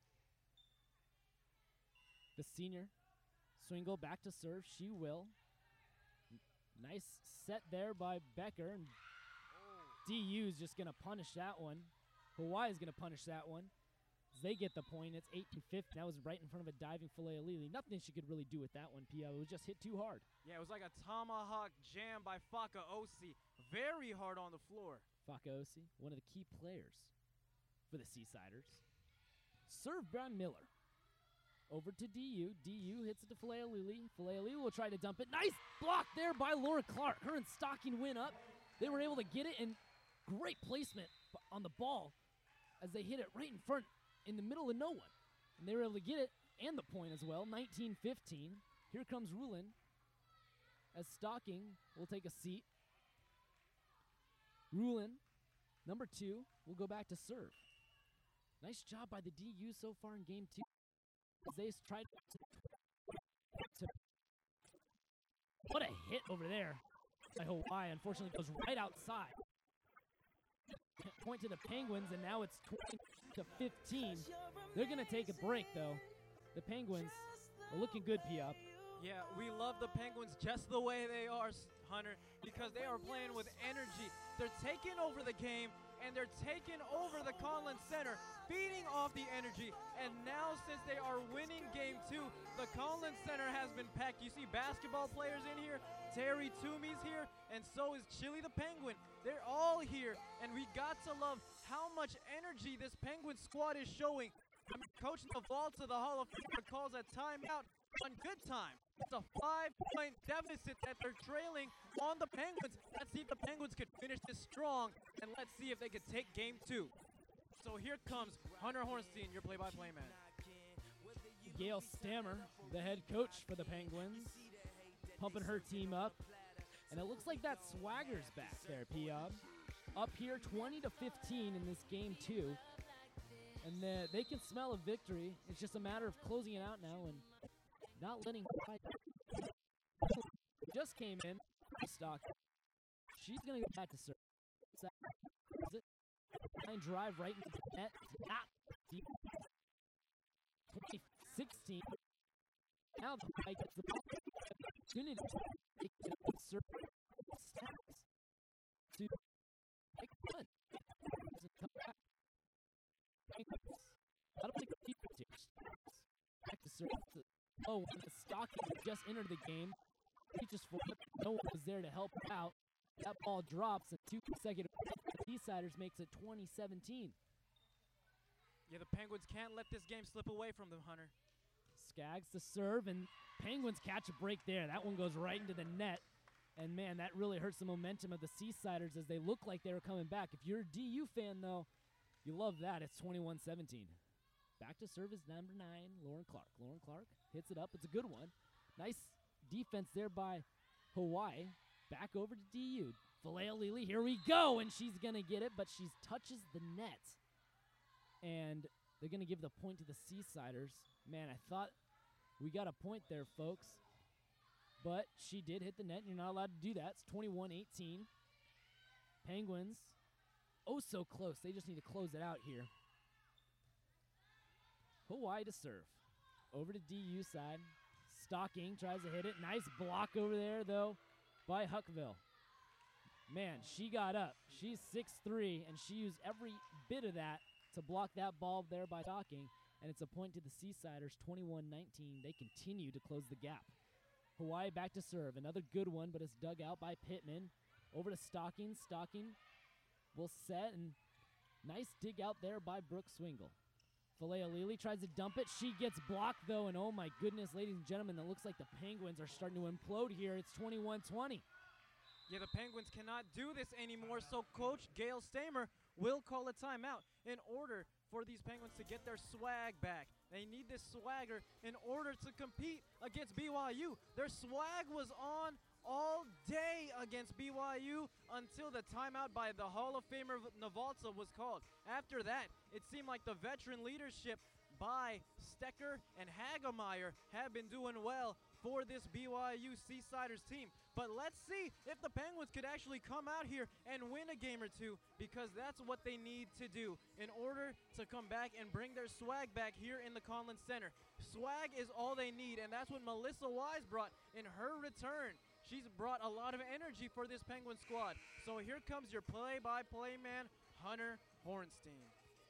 Speaker 3: The senior, Swingle back to serve. She will. Nice set there by Becker. And D U's just going to punish that one. Hawaii's going to punish that one. They get the point. It's eight to fifteen. That was right in front of a diving Filet Lili. Nothing she could really do with that one, P O. It was just hit too hard.
Speaker 2: Yeah, it was like a tomahawk jam by Faka Osi. Very hard on the floor.
Speaker 3: Faka Osi, one of the key players for the Seasiders. Serve by Miller. Over to D U. D U hits it to Filet Lili. Filet Lili will try to dump it. Nice block there by Lauren Clark. Her and Stocking went up. They were able to get it, and great placement on the ball as they hit it right in front in the middle of no one. And they were able to get it and the point as well, nineteen fifteen. Here comes Rulin as Stocking will take a seat. Rulin, number two, will go back to serve. Nice job by the D U so far in game two. As they tried to, to what a hit over there by Hawaii. Unfortunately, goes right outside. Point to the Penguins, and now it's twenty to fifteen. They're going to take a break, though. The Penguins are looking good, P-Up.
Speaker 2: Yeah, we love the Penguins just the way they are, Hunter, because they are playing with energy. They're taking over the game, and they're taking over the Conlon Center, feeding off the energy. And now, since they are winning game two, the Conlon Center has been packed. You see basketball players in here. Terry Toomey's here, and so is Chili the Penguin. They're all here, and we got to love how much energy this Penguin squad is showing. I mean, Coach Navalta, the Hall of Famer, calls a timeout on good time. It's a five-point deficit that they're trailing on the Penguins. Let's see if the Penguins could finish this strong, and let's see if they could take game two. So here comes Hunter Hornstein, your play-by-play man.
Speaker 3: Gail Stammer, the head coach for the Penguins, pumping her team up. And it looks like that swagger's back there, P-Ob. Up here, twenty to fifteen in this game two. And the, they can smell a victory. It's just a matter of closing it out now and not letting just came in. Stock. She's going to go back to serve. Is it? Line drive right into the net. Not deep. twenty sixteen. Now the guy gets the opportunity to take the serve. Stacks. To make fun. Doesn't come back. I don't think the defense here. Back to serve. Oh, when the Stocking just entered the game, reaches for it. No one was there to help out. That ball drops, and two consecutive Seasiders makes it twenty seventeen.
Speaker 2: Yeah, the Penguins can't let this game slip away from them, Hunter.
Speaker 3: Skaggs to serve, and Penguins catch a break there. That one goes right into the net. And, man, that really hurts the momentum of the Seasiders as they look like they were coming back. If you're a D U fan, though, you love that. It's twenty-one seventeen. Back to serve is number nine, Lauren Clark. Lauren Clark hits it up. It's a good one. Nice defense there by Hawaii. Back over to D U. Filet Lili, here we go, and she's going to get it, but she touches the net. And they're going to give the point to the Seasiders. Man, I thought we got a point there, folks. But she did hit the net, and you're not allowed to do that. It's twenty-one eighteen. Penguins, oh so close. They just need to close it out here. Hawaii to serve. Over to D U side. Stocking tries to hit it. Nice block over there, though, by Huckville. Man, she got up. She's six three, and she used every bit of that to block that ball there by Stocking. And it's a point to the Seasiders, twenty-one nineteen. They continue to close the gap. Hawaii back to serve. Another good one, but it's dug out by Pittman. Over to Stocking. Stocking will set, and nice dig out there by Brooke Swingle. Filet Lili tries to dump it. She gets blocked, though, and oh my goodness, ladies and gentlemen, it looks like the Penguins are starting to implode here. It's twenty-one twenty.
Speaker 2: Yeah, the Penguins cannot do this anymore, so Coach Gail Stamer will call a timeout in order for these Penguins to get their swag back. They need this swagger in order to compete against B Y U. Their swag was on all day against B Y U until the timeout by the Hall of Famer Navalta was called. After that, it seemed like the veteran leadership by Stecker and Hagemeyer have been doing well for this B Y U Seasiders team. But let's see if the Penguins could actually come out here and win a game or two, because that's what they need to do in order to come back and bring their swag back here in the Conlon Center. Swag is all they need, and that's what Melissa Wise brought in her return. She's brought a lot of energy for this Penguin squad. So here comes your play-by-play man, Hunter Hornstein.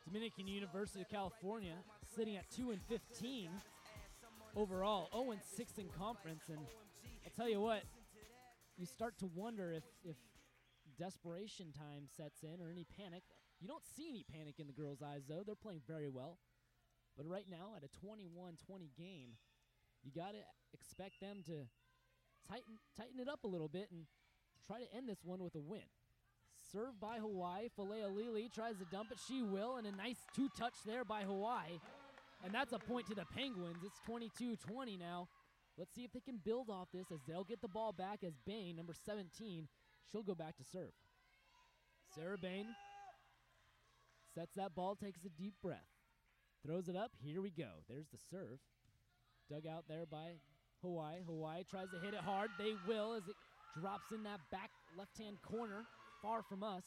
Speaker 3: Dominican University of California sitting at two and fifteen overall, oh and six in conference. And I'll tell you what, you start to wonder if, if desperation time sets in or any panic. You don't see any panic in the girls' eyes, though. They're playing very well. But right now, at a twenty-one twenty game, you got to expect them to tighten tighten it up a little bit and try to end this one with a win. Served by Hawaii. Falealili tries to dump it. She will, and a nice two-touch there by Hawaii. And that's a point to the Penguins. It's twenty-two twenty now. Let's see if they can build off this as they'll get the ball back as Bain, number seventeen, she'll go back to serve. Sarah Bain sets that ball, takes a deep breath. Throws it up. Here we go. There's the serve. Dug out there by Hawaii. Hawaii tries to hit it hard. They will as it drops in that back left-hand corner, far from us.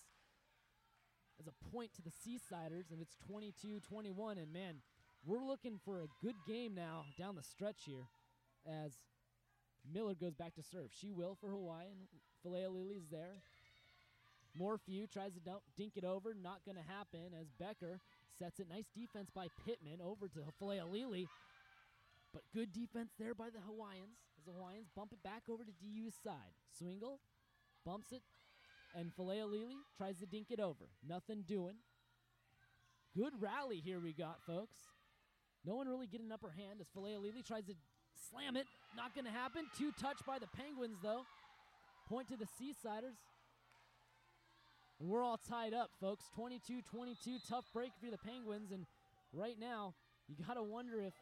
Speaker 3: As a point to the Seasiders, and it's twenty-two twenty-one. And, man, we're looking for a good game now down the stretch here as Miller goes back to serve. She will for Hawaii, and Falealili's there. Morphew tries to dump, dink it over. Not going to happen as Becker sets it. Nice defense by Pittman over to Falealili. But good defense there by the Hawaiians as the Hawaiians bump it back over to D U's side. Swingle bumps it, and Falealili tries to dink it over. Nothing doing. Good rally here we got, folks. No one really getting an upper hand as Falealili tries to slam it. Not going to happen. Two touch by the Penguins, though. Point to the Seasiders. And we're all tied up, folks. twenty-two twenty-two, tough break for the Penguins. And right now, you got to wonder if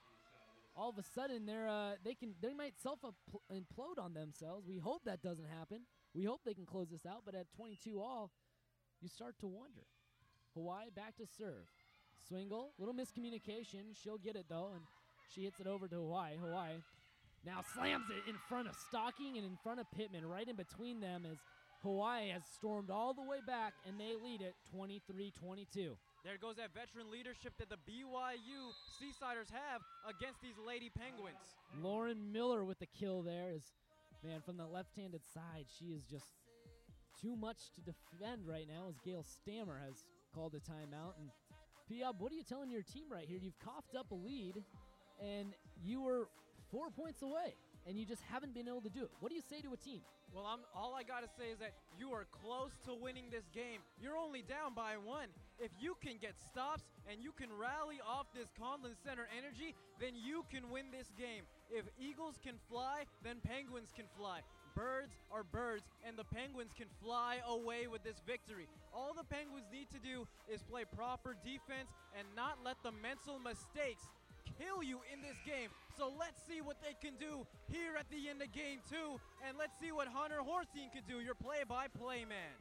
Speaker 3: all of a sudden they're uh, they can they might self-implode on themselves. We hope that doesn't happen. We hope they can close this out. But at twenty-two all, you start to wonder. Hawaii back to serve. Swingle, little miscommunication. She'll get it, though, and she hits it over to Hawaii. Hawaii now slams it in front of Stocking and in front of Pittman, right in between them as Hawaii has stormed all the way back, and they lead it twenty-three twenty-two.
Speaker 2: There goes that veteran leadership that the B Y U Seasiders have against these Lady Penguins.
Speaker 3: Lauren Miller with the kill there is, man, from the left-handed side, she is just too much to defend right now as Gail Stammer has called a timeout. And Piab, what are you telling your team right here? You've coughed up a lead, and you were four points away, and you just haven't been able to do it. What do you say to a team?
Speaker 2: Well, I'm, all I got to say is that you are close to winning this game. You're only down by one. If you can get stops and you can rally off this Conlon Center energy, then you can win this game. If Eagles can fly, then Penguins can fly. Birds are birds, and the Penguins can fly away with this victory. All the Penguins need to do is play proper defense and not let the mental mistakes kill you in this game. So let's see what they can do here at the end of game two, and let's see what Hunter Horstein can do, your play-by-play man.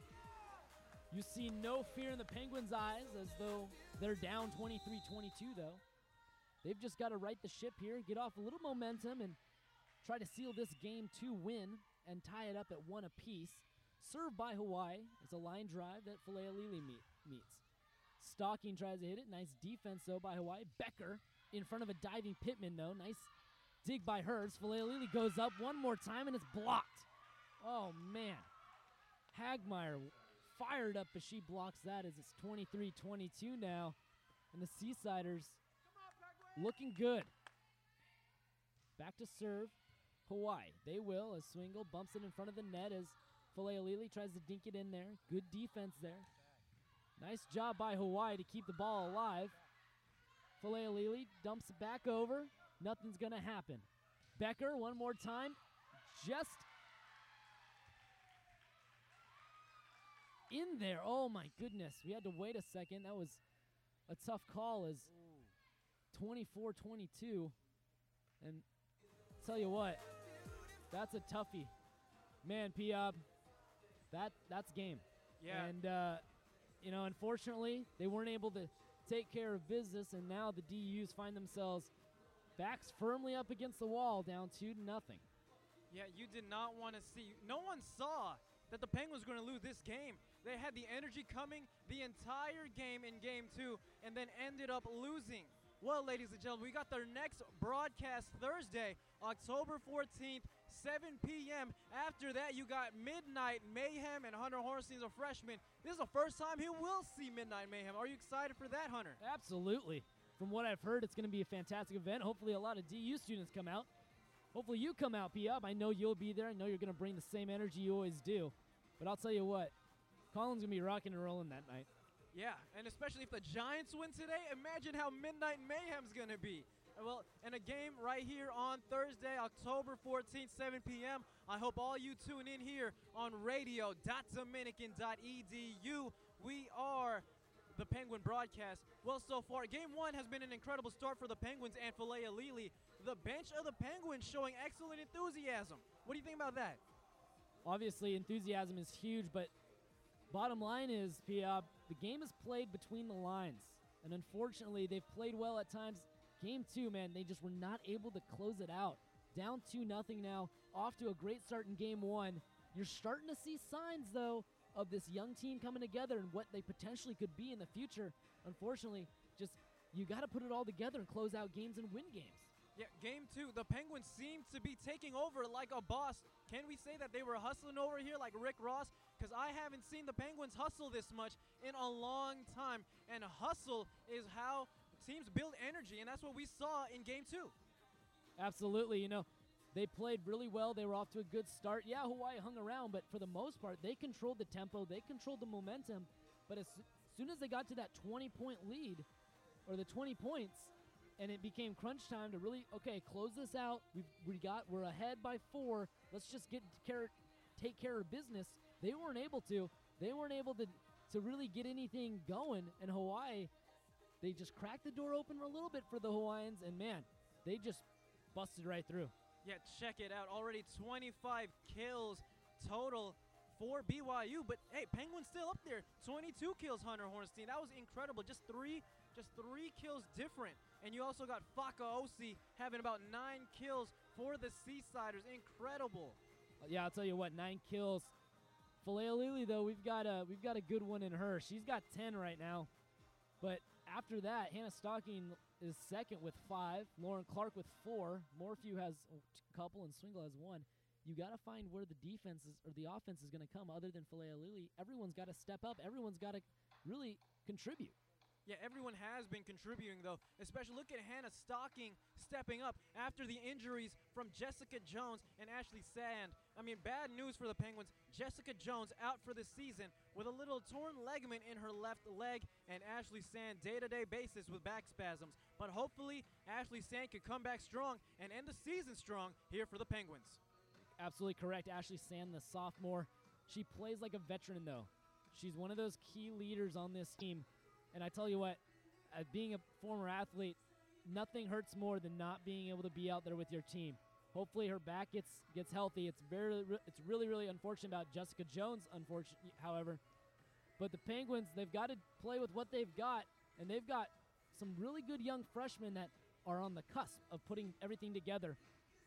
Speaker 3: You see no fear in the Penguins' eyes as though they're down twenty-three twenty-two, though. They've just got to right the ship here, get off a little momentum, and try to seal this game two win and tie it up at one apiece. Served by Hawaii. It's a line drive that Falealili meet, meets. Stocking tries to hit it. Nice defense, though, by Hawaii. Becker in front of a diving Pittman, though. Nice dig by hers. Falealili goes up one more time, and it's blocked. Oh, man. Hagmeyer fired up as she blocks that as it's twenty-three twenty-two now. And the Seasiders looking good. Back to serve Hawaii. They will as Swingle bumps it in front of the net as Falealili tries to dink it in there. Good defense there. Nice job by Hawaii to keep the ball alive. Falealili dumps it back over. Nothing's going to happen. Becker one more time. Just in there. Oh, my goodness. We had to wait a second. That was a tough call as twenty-four twenty-two. And tell you what, that's a toughie. Man, Piab, that, that's game.
Speaker 2: Yeah.
Speaker 3: And, uh, you know, unfortunately, they weren't able to take care of business, and now the D Us find themselves backs firmly up against the wall, down two to nothing.
Speaker 2: Yeah, you did not want to see. No one saw that the Penguins were going to lose this game. They had the energy coming the entire game in game two and then ended up losing Well, ladies and gentlemen, we got their next broadcast Thursday, October fourteenth, seven p m After that, you got Midnight Mayhem and Hunter Hornstein's a freshman. This is the first time he will see Midnight Mayhem. Are you excited for that, Hunter?
Speaker 3: Absolutely. From what I've heard, it's going to be a fantastic event. Hopefully a lot of D U students come out. Hopefully you come out, P-Up. I know you'll be there. I know you're going to bring the same energy you always do. But I'll tell you what, Colin's going to be rocking and rolling that night.
Speaker 2: Yeah, and especially if the Giants win today, imagine how Midnight Mayhem's going to be. Well, in a game right here on Thursday, October fourteenth, seven p m I hope all you tune in here on radio dot dominican dot e d u. We are the Penguin broadcast. Well, so far, game one has been an incredible start for the Penguins and Falea Lili. The bench of the Penguins showing excellent enthusiasm. What do you think about that?
Speaker 3: Obviously, enthusiasm is huge, but bottom line is, P-Up, the game is played between the lines. And unfortunately, they've played well at times. Game two, man, they just were not able to close it out. Down two nothing now, off to a great start in game one. You're starting to see signs, though, of this young team coming together and what they potentially could be in the future. Unfortunately, just you got to put it all together and close out games and win games.
Speaker 2: Yeah, game two, the Penguins seem to be taking over like a boss. Can we say that they were hustling over here like Rick Ross? Because I haven't seen the Penguins hustle this much in a long time. And hustle is how teams build energy, and that's what we saw in game two.
Speaker 3: Absolutely. You know, they played really well. They were off to a good start. Yeah, Hawaii hung around, but for the most part, they controlled the tempo. They controlled the momentum. But as soon as they got to that twenty-point lead, or the twenty points, and it became crunch time to really, okay, close this out. We've, we got, we're ahead by four. Let's just get care, take care of business. They weren't able to. They weren't able to, to really get anything going. And Hawaii, they just cracked the door open a little bit for the Hawaiians, and man, they just busted right through.
Speaker 2: Yeah, check it out. Already twenty-five kills total for B Y U. But hey, Penguins still up there. twenty-two kills, Hunter Hornstein. That was incredible. Just three, just three kills different. And you also got Fakaosi having about nine kills for the Seasiders. Incredible.
Speaker 3: Uh, yeah, I'll tell you what, nine kills. Falea Lili, though, we've got a we've got a good one in her. She's got ten right now. But after that, Hannah Stocking is second with five. Lauren Clark with four. Morphew has a couple, and Swingle has one. You got to find where the defense is, or the offense is going to come other than Falea Lili. Everyone's got to step up. Everyone's got to really contribute.
Speaker 2: Yeah, everyone has been contributing, though. Especially look at Hannah Stocking stepping up after the injuries from Jessica Jones and Ashley Sand. I mean, bad news for the Penguins. Jessica Jones out for the season with a little torn ligament in her left leg, and Ashley Sand day-to-day basis with back spasms. But hopefully, Ashley Sand can come back strong and end the season strong here for the Penguins.
Speaker 3: Absolutely correct. Ashley Sand, the sophomore. She plays like a veteran, though. She's one of those key leaders on this team. And I tell you what, uh, being a former athlete, nothing hurts more than not being able to be out there with your team. Hopefully her back gets gets healthy. It's very, it's really, really unfortunate about Jessica Jones, unfortunately, however. But the Penguins, they've got to play with what they've got, and they've got some really good young freshmen that are on the cusp of putting everything together.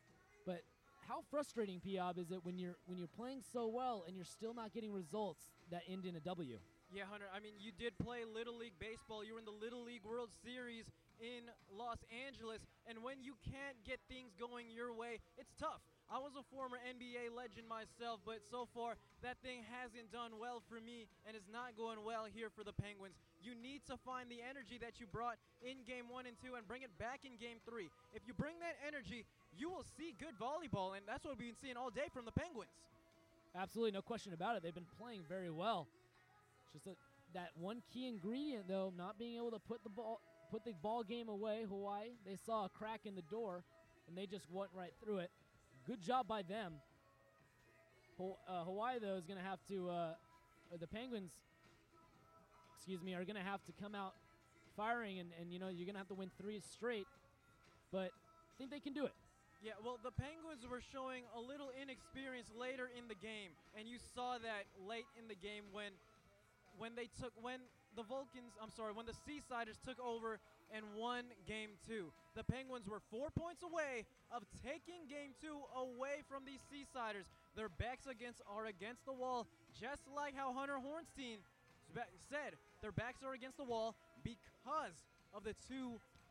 Speaker 3: But how frustrating, P-Ob, is it when you're when you're playing so well and you're still not getting results that end in a W?
Speaker 2: Yeah, Hunter, I mean, you did play Little League Baseball. You were in the Little League World Series in Los Angeles, and when you can't get things going your way, it's tough. I was a former N B A legend myself, but so far, that thing hasn't done well for me, and it's not going well here for the Penguins. You need to find the energy that you brought in Game one and two and bring it back in Game three. If you bring that energy, you will see good volleyball, and that's what we've been seeing all day from the Penguins.
Speaker 3: Absolutely, no question about it. They've been playing very well. Just a, that one key ingredient, though, not being able to put the ball put the ball game away. Hawaii, they saw a crack in the door, and they just went right through it. Good job by them. Ho- uh, Hawaii, though, is going to have to, uh, or the Penguins, excuse me, are going to have to come out firing, and, and you know, you're going to have to win three straight, but I think they can do it.
Speaker 2: Yeah, well, the Penguins were showing a little inexperience later in the game, and you saw that late in the game when when they took, when the Vulcans, I'm sorry, when the Seasiders took over and won Game two. The Penguins were four points away of taking Game two away from these Seasiders. Their backs against are against the wall, just like how Hunter Hornstein said. Their backs are against the wall because of the two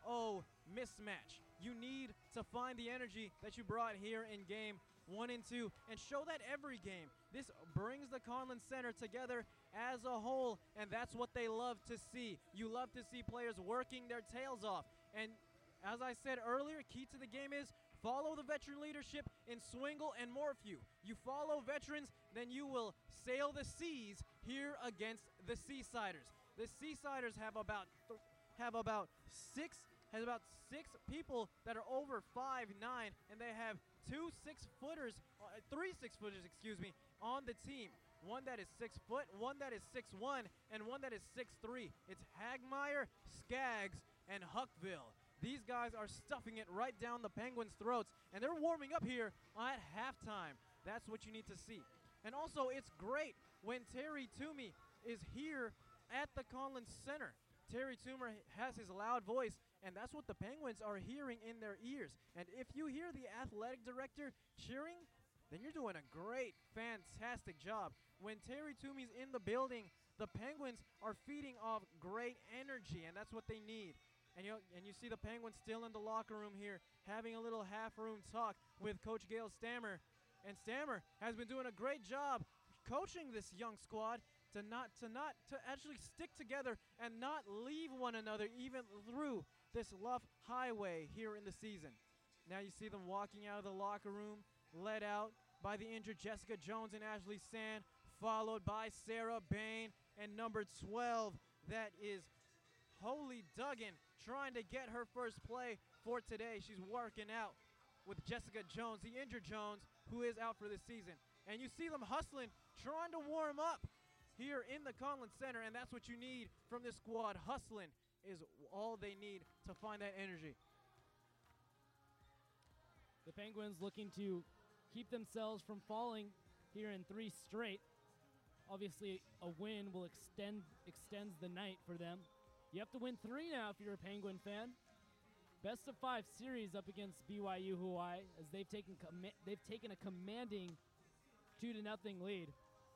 Speaker 2: oh mismatch. You need to find the energy that you brought here in game one and two and show that every game. This brings the Conlon Center together as a whole, and that's what they love to see. You love to see players working their tails off. And as I said earlier, key to the game is follow the veteran leadership in Swingle and Morphew. You follow veterans, then you will sail the seas here against the Seasiders. The Seasiders have about th- have about six has about six people that are over five nine, and they have two six-footers, uh, three six-footers, excuse me, on the team. One that is six foot, one that is six one, and one that is six three. It's Hagmeyer, Skaggs, and Huckville. These guys are stuffing it right down the Penguins' throats, and they're warming up here at halftime. That's what you need to see. And also, it's great when Terry Toomey is here at the Conlon Center. Terry Toomer has his loud voice, and that's what the Penguins are hearing in their ears. And if you hear the athletic director cheering, then you're doing a great, fantastic job. When Terry Toomey's in the building, the Penguins are feeding off great energy, and that's what they need. And you and you see the Penguins still in the locker room here, having a little half-room talk with Coach Gail Stammer. And Stammer has been doing a great job coaching this young squad to not to not to actually stick together and not leave one another even through this rough highway here in the season. Now you see them walking out of the locker room, led out by the injured Jessica Jones and Ashley Sand, followed by Sarah Bain and number twelve, that is Holy Duggan, trying to get her first play for today. She's working out with Jessica Jones, the injured Jones, who is out for the season. And you see them hustling, trying to warm up here in the Conlon Center, and that's what you need from this squad. Hustling is all they need to find that energy.
Speaker 3: The Penguins looking to keep themselves from falling here in three straight. Obviously, a win will extend extends the night for them. You have to win three now if you're a Penguin fan. Best of five series up against B Y U Hawaii, as they've taken com- they've taken a commanding two to nothing lead.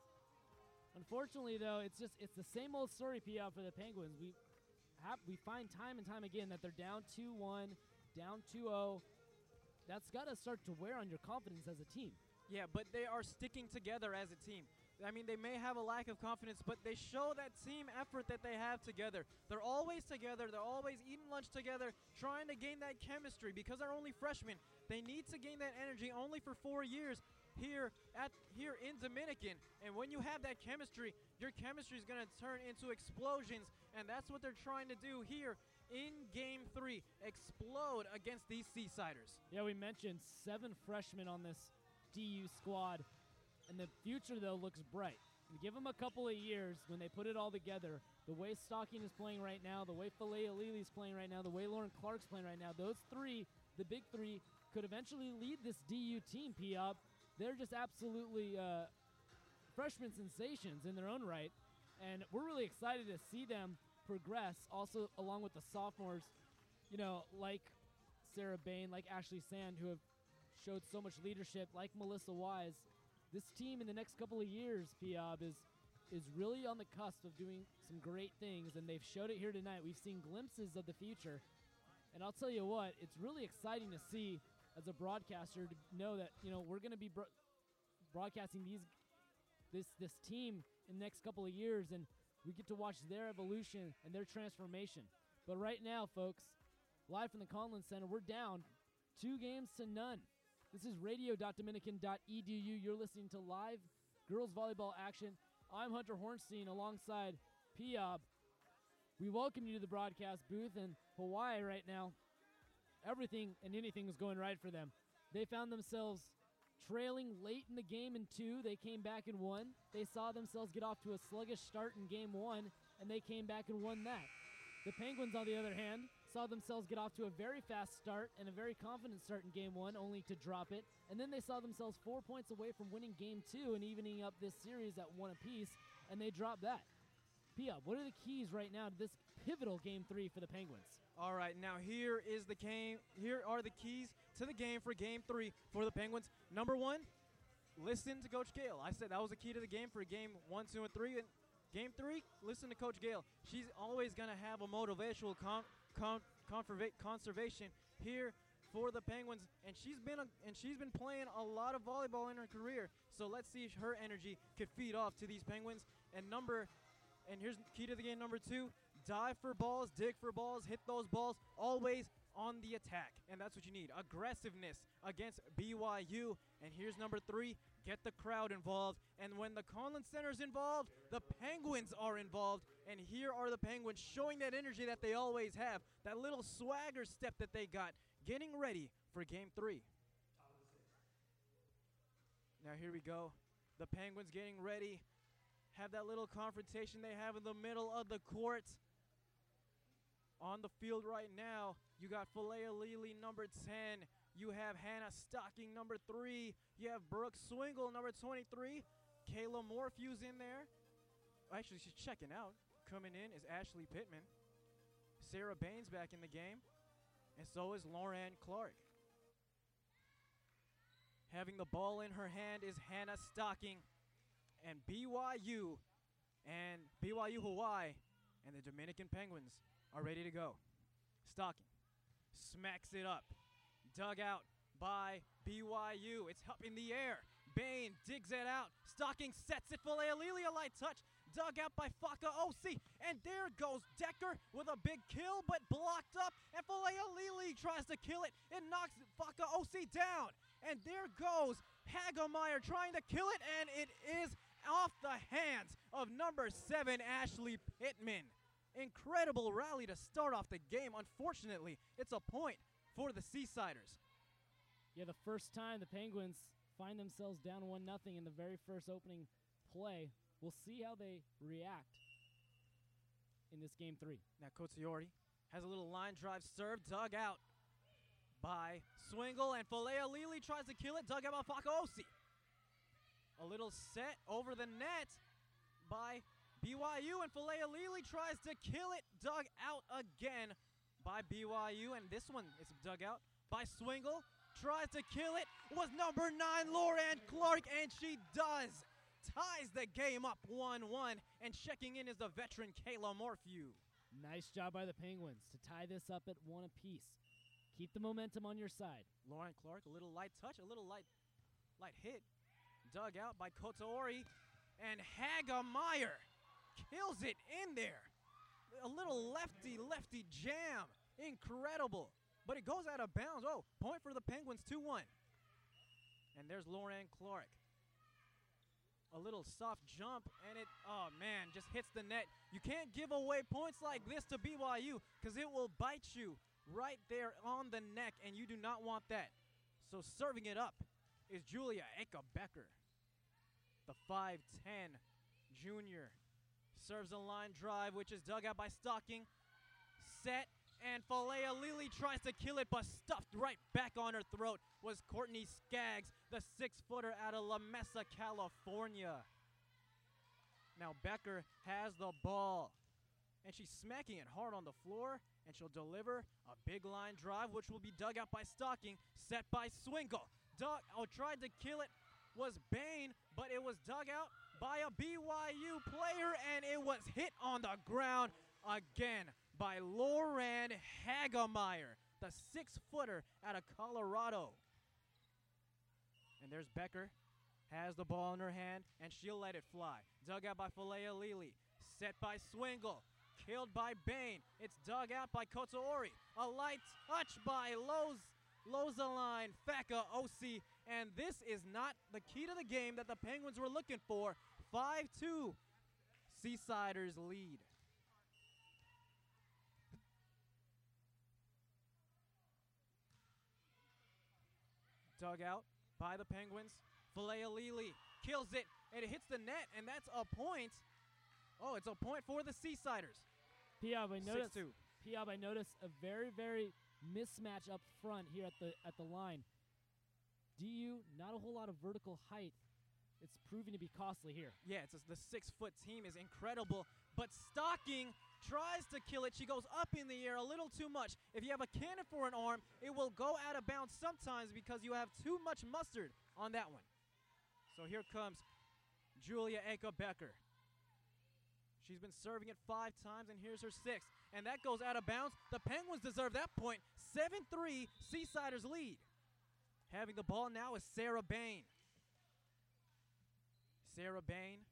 Speaker 3: Unfortunately, though, it's just it's the same old story, P R, for the Penguins. We have we find time and time again that they're down two one, down two oh. That's got to start to wear on your confidence as a team.
Speaker 2: Yeah, but they are sticking together as a team. I mean, they may have a lack of confidence, but they show that team effort that they have together. They're always together. They're always eating lunch together, trying to gain that chemistry. Because they're only freshmen, they need to gain that energy only for four years here at here in Dominican. And when you have that chemistry, your chemistry is going to turn into explosions, and that's what they're trying to do here in Game three. Explode against these Seasiders.
Speaker 3: Yeah, we mentioned seven freshmen on this D U squad. And the future, though, looks bright. And give them a couple of years when they put it all together. The way Stocking is playing right now, the way Filet Alili is playing right now, the way Lauren Clark's playing right now, those three, the big three, could eventually lead this D U team, P-Up. They're just absolutely uh, freshman sensations in their own right. And we're really excited to see them progress, also along with the sophomores, you know, like Sarah Bain, like Ashley Sand, who have showed so much leadership, like Melissa Wise. This team in the next couple of years, P-Ob, is is really on the cusp of doing some great things, and they've showed it here tonight. We've seen glimpses of the future, and I'll tell you what, it's really exciting to see as a broadcaster to know that, you know, we're going to be bro- broadcasting these this this team in the next couple of years, and we get to watch their evolution and their transformation. But right now, folks, live from the Conlon Center, we're down two games to none. This is radio dot dominican dot e d u. You're listening to live girls volleyball action. I'm Hunter Hornstein alongside P-Ob. We welcome you to the broadcast booth in Hawaii right now. Everything and anything is going right for them. They found themselves trailing late in the game in two. They came back and won. They saw themselves get off to a sluggish start in game one, and they came back and won that. The Penguins, on the other hand, saw themselves get off to a very fast start and a very confident start in game one, only to drop it. And then they saw themselves four points away from winning game two and evening up this series at one apiece, and they dropped that. Pia, what are the keys right now to this pivotal game three for the Penguins?
Speaker 2: All right, now here is the game. Here are the keys to the game for game three for the Penguins. Number one, listen to Coach Gale. I said that was the key to the game for game one, two, and three. And game three, listen to Coach Gale. She's always going to have a motivational com- com- conserva- conservation here for the Penguins, and she's been a, and she's been playing a lot of volleyball in her career. So let's see if her energy could feed off to these Penguins. And number, and here's key to the game number two: dive for balls, dig for balls, hit those balls, always on the attack, and that's what you need. Aggressiveness against B Y U. And here's number three: get the crowd involved. And when the Conlon Center's involved, the Penguins are involved. And here are the Penguins showing that energy that they always have, that little swagger step that they got, getting ready for game three. Now here we go. The Penguins getting ready. Have that little confrontation they have in the middle of the court. On the field right now, you got Falea Lely, number ten. You have Hannah Stocking, number three. You have Brooke Swingle, number twenty-three. Kayla Morphew's in there. Actually, she's checking out. Coming in is Ashley Pittman. Sarah Baines back in the game. And so is Lauren Clark. Having the ball in her hand is Hannah Stocking. And B Y U and B Y U Hawaii and the Dominican Penguins are ready to go. Stocking smacks it up. Dug out by B Y U. It's up in the air. Bain digs it out. Stocking sets it. Falea Lely, a light touch. Dug out by Faka Osi. And there goes Decker with a big kill, but blocked up. And Falea Lely tries to kill it. It knocks Faka Osi down. And there goes Hagemeyer trying to kill it, and it is off the hands of number seven, Ashley Pittman. Incredible rally to start off the game. Unfortunately, it's a point for the Seasiders.
Speaker 3: Yeah, the first time the Penguins find themselves down one nothing in the very first opening play. We'll see how they react in this game three.
Speaker 2: Now Kotsiori has a little line drive serve, dug out by Swingle, and Falea Lely tries to kill it, dug out by Fakaosi. A little set over the net by B Y U, and Falea Lely tries to kill it, dug out again by B Y U, and this one is dug out by Swingle. Tries to kill it, was number nine, Lauren Clark, and she does. Ties the game up one one, and checking in is the veteran Kayla Morphew.
Speaker 3: Nice job by the Penguins to tie this up at one apiece. Keep the momentum on your side.
Speaker 2: Lauren Clark, a little light touch, a little light light hit. Dug out by Kotaori, and Hagemeyer kills it in there. A little lefty-lefty jam. Incredible. But it goes out of bounds. Oh, point for the Penguins, two one. And there's Lauren Clark. A little soft jump, and it, oh man, just hits the net. You can't give away points like this to B Y U because it will bite you right there on the neck, and you do not want that. So serving it up is Julia Eka-Becker. The five ten junior serves a line drive, which is dug out by Stocking. Set, and Falea Lely tries to kill it, but stuffed right back on her throat was Courtney Skaggs, the six-footer out of La Mesa, California. Now Becker has the ball, and she's smacking it hard on the floor, and she'll deliver a big line drive, which will be dug out by Stocking, set by Swingle. Dug, oh, tried to kill it was Bain, but it was dug out by a B Y U player, and it was hit on the ground again by Lauren Hagemeyer, the six-footer out of Colorado. And there's Becker, has the ball in her hand, and she'll let it fly. Dug out by Falea Lely, set by Swingle, killed by Bain. It's dug out by Kotaori. A light touch by Loz, Lozaline Faka Osi, and this is not the key to the game that the Penguins were looking for. five two, Seasiders lead. Dug out by the Penguins. Falea Lely kills it, and it hits the net, and that's a point. Oh, it's a point for the Seasiders.
Speaker 3: Piab, I noticed.
Speaker 2: six two.
Speaker 3: Piab, I noticed a very, very mismatch up front here at the at the line. D U, not a whole lot of vertical height. It's proving to be costly here.
Speaker 2: Yeah, it's a, the six-foot team is incredible, but Stocking tries to kill it. She goes up in the air a little too much. If you have a cannon for an arm, it will go out of bounds sometimes because you have too much mustard on that one. So here comes Julia Eka-Becker. She's been serving it five times, and here's her sixth. And that goes out of bounds. The Penguins deserve that point. seven three, Seasiders lead. Having the ball now is Sarah Bain. Sarah Bain.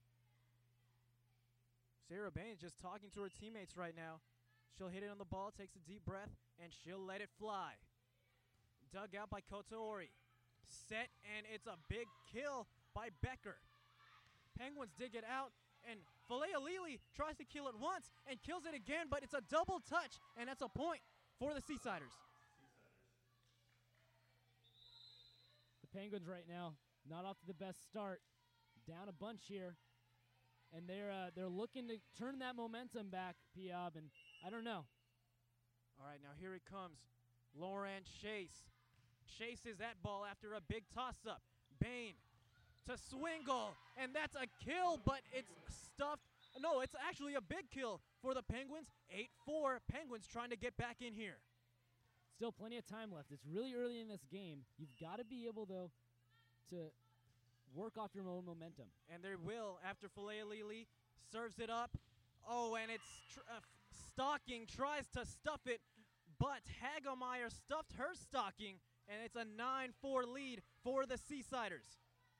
Speaker 2: Sarah Bain is just talking to her teammates right now. She'll hit it on the ball, takes a deep breath, and she'll let it fly. Dug out by Kotori. Set, and it's a big kill by Becker. Penguins dig it out, and Falealili tries to kill it once and kills it again, but it's a double touch, and that's a point for the Seasiders.
Speaker 3: The Penguins right now, not off to the best start. Down a bunch here. And they're uh, they're looking to turn that momentum back, Piab, and I don't know.
Speaker 2: All right, now here it comes. Lauren Chase chases that ball after a big toss-up. Bain to Swingle, and that's a kill, but it's stuffed. No, it's actually a big kill for the Penguins. eight four, Penguins trying to get back in here.
Speaker 3: Still plenty of time left. It's really early in this game. You've got to be able, though, to work off your own momentum.
Speaker 2: And they will after Falealili serves it up. Oh, and it's tr uh, Stocking tries to stuff it, but Hagemeyer stuffed her Stocking, and it's a nine four lead for the Seasiders.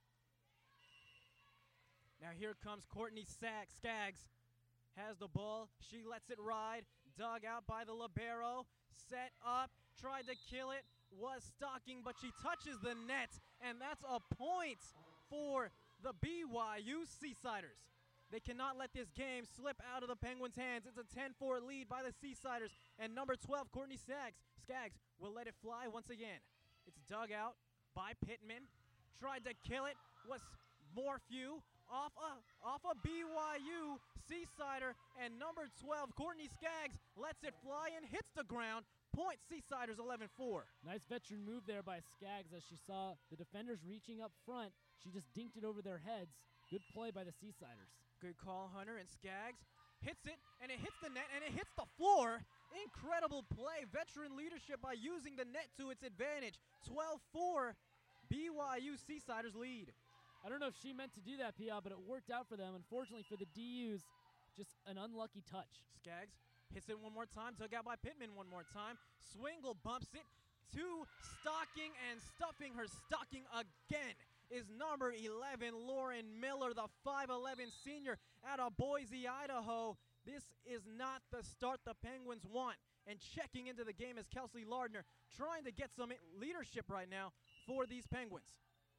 Speaker 2: Now here comes Courtney Sag Skaggs. Has the ball. She lets it ride. Dug out by the libero. Set up. Tried to kill it. Was Stocking, but she touches the net, and that's a point for the B Y U Seasiders. They cannot let this game slip out of the Penguins' hands. It's a ten four lead by the Seasiders, and number twelve, Courtney Skaggs, Skaggs will let it fly once again. It's dug out by Pittman. Tried to kill it. Was Morphew off a, off a B Y U Seasider, and number twelve, Courtney Skaggs, lets it fly and hits the ground. Point Seasiders eleven four.
Speaker 3: Nice veteran move there by Skaggs as she saw the defenders reaching up front. She just dinked it over their heads. Good play by the Seasiders.
Speaker 2: Good call, Hunter, and Skaggs hits it, and it hits the net, and it hits the floor. Incredible play. Veteran leadership by using the net to its advantage. twelve four, B Y U Seasiders lead.
Speaker 3: I don't know if she meant to do that, Pia, but it worked out for them. Unfortunately for the D Us, just an unlucky touch.
Speaker 2: Skaggs hits it one more time, dug out by Pittman one more time. Swingle bumps it to Stocking, and stuffing her Stocking again is number eleven, Lauren Miller, the five eleven senior out of Boise, Idaho. This is not the start the Penguins want. And checking into the game is Kelsey Lardner, trying to get some leadership right now for these Penguins.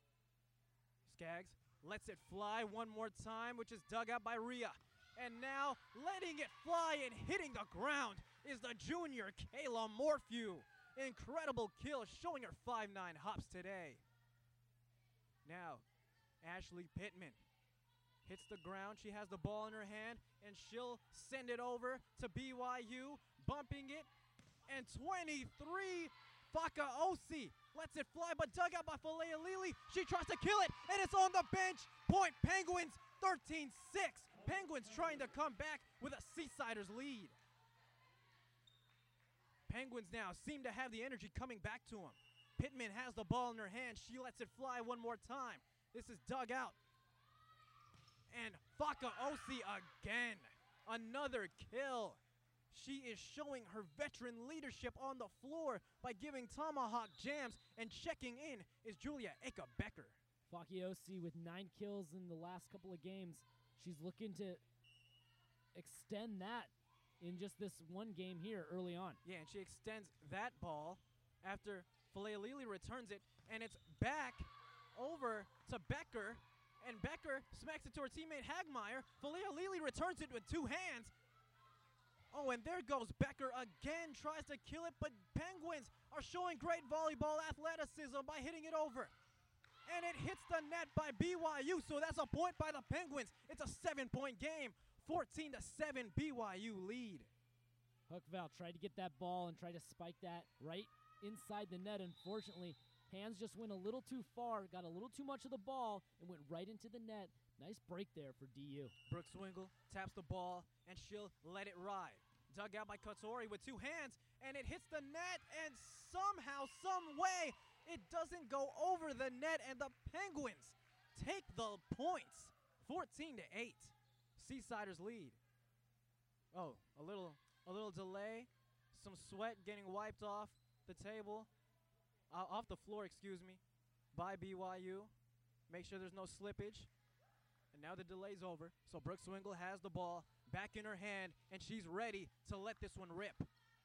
Speaker 2: Skaggs lets it fly one more time, which is dug out by Rhea. And now letting it fly and hitting the ground is the junior Kayla Morphew. Incredible kill, showing her five nine hops today. Now, Ashley Pittman hits the ground. She has the ball in her hand, and she'll send it over to B Y U, bumping it. And twenty-three, Fakaosi lets it fly, but dug out by Falealili. She tries to kill it, and it's on the bench. Point Penguins, thirteen six. Penguins trying to come back with a Seasiders lead. Penguins now seem to have the energy coming back to them. Pittman has the ball in her hand. She lets it fly one more time. This is dug out. And Fakaosi again. Another kill. She is showing her veteran leadership on the floor by giving tomahawk jams, and checking in is Julia Eka Becker.
Speaker 3: Fakiosi with nine kills in the last couple of games. She's looking to extend that in just this one game here early on.
Speaker 2: Yeah, and she extends that ball after Falealili returns it, and it's back over to Becker, and Becker smacks it to her teammate Hagmeyer. Falealili returns it with two hands. Oh, and there goes Becker again, tries to kill it, but Penguins are showing great volleyball athleticism by hitting it over. And it hits the net by B Y U, so that's a point by the Penguins. It's a seven-point game, fourteen to seven, B Y U lead.
Speaker 3: Hookval tried to get that ball and tried to spike that right inside the net. Unfortunately, hands just went a little too far, got a little too much of the ball, and went right into the net. Nice break there for D U.
Speaker 2: Brooke Swingle taps the ball, and she'll let it ride. Dug out by Kotori with two hands, and it hits the net, and somehow, some way, it doesn't go over the net, and the Penguins take the points, fourteen to eight. Seasiders lead. Oh, a little, a little delay. Some sweat getting wiped off the table, uh, off the floor, excuse me, by B Y U. Make sure there's no slippage. And now the delay's over. So Brooke Swingle has the ball back in her hand, and she's ready to let this one rip.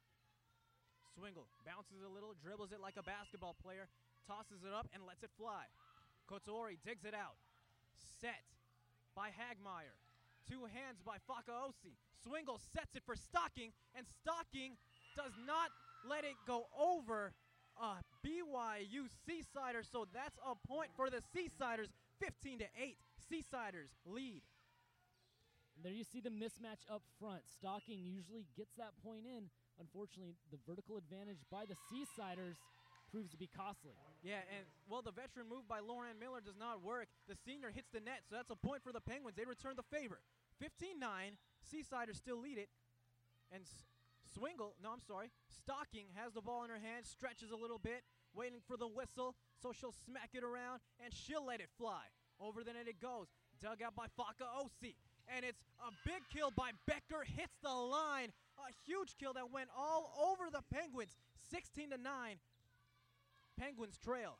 Speaker 2: Swingle bounces a little, dribbles it like a basketball player, tosses it up, and lets it fly. Kotori digs it out. Set by Hagmeyer. Two hands by Fakaosi. Swingle sets it for Stocking, and Stocking does not let it go over uh, B Y U Seasiders, so that's a point for the Seasiders, fifteen to eight. Seasiders lead.
Speaker 3: And there you see the mismatch up front. Stocking usually gets that point in. Unfortunately, the vertical advantage by the Seasiders proves to be costly.
Speaker 2: Yeah, and, well, the veteran move by Lauren Miller does not work. The senior hits the net, so that's a point for the Penguins. They return the favor. fifteen nine, Seasiders still lead it. And S- Swingle, no, I'm sorry, Stocking has the ball in her hand, stretches a little bit, waiting for the whistle, so she'll smack it around, and she'll let it fly. Over the net it goes. Dug out by Fakaosi. And it's a big kill by Becker, hits the line. A huge kill that went all over the Penguins. sixteen to nine. Penguins trail.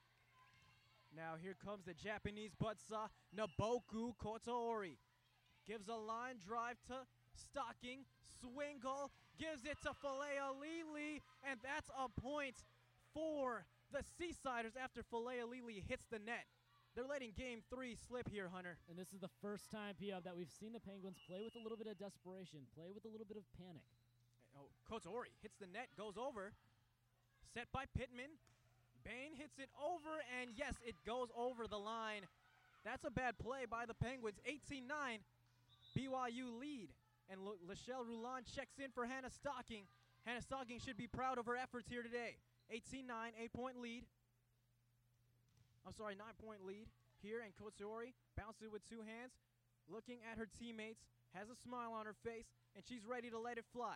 Speaker 2: Now here comes the Japanese buttsaw, Naboku Kotori. Gives a line drive to Stocking. Swingle gives it to Falea Lili, and that's a point for the Seasiders after Falea Lili hits the net. They're letting game three slip here, Hunter.
Speaker 3: And this is the first time, P F, that we've seen the Penguins play with a little bit of desperation, play with a little bit of panic.
Speaker 2: Oh, Kotori hits the net, goes over. Set by Pittman. Bain hits it over, and yes, it goes over the line. That's a bad play by the Penguins. eighteen nine, B Y U lead. And L- Lachelle Roulon checks in for Hannah Stocking. Hannah Stocking should be proud of her efforts here today. eighteen nine, eight-point lead. I'm sorry, nine-point lead here, and Kotori bounces it with two hands, looking at her teammates, has a smile on her face, and she's ready to let it fly.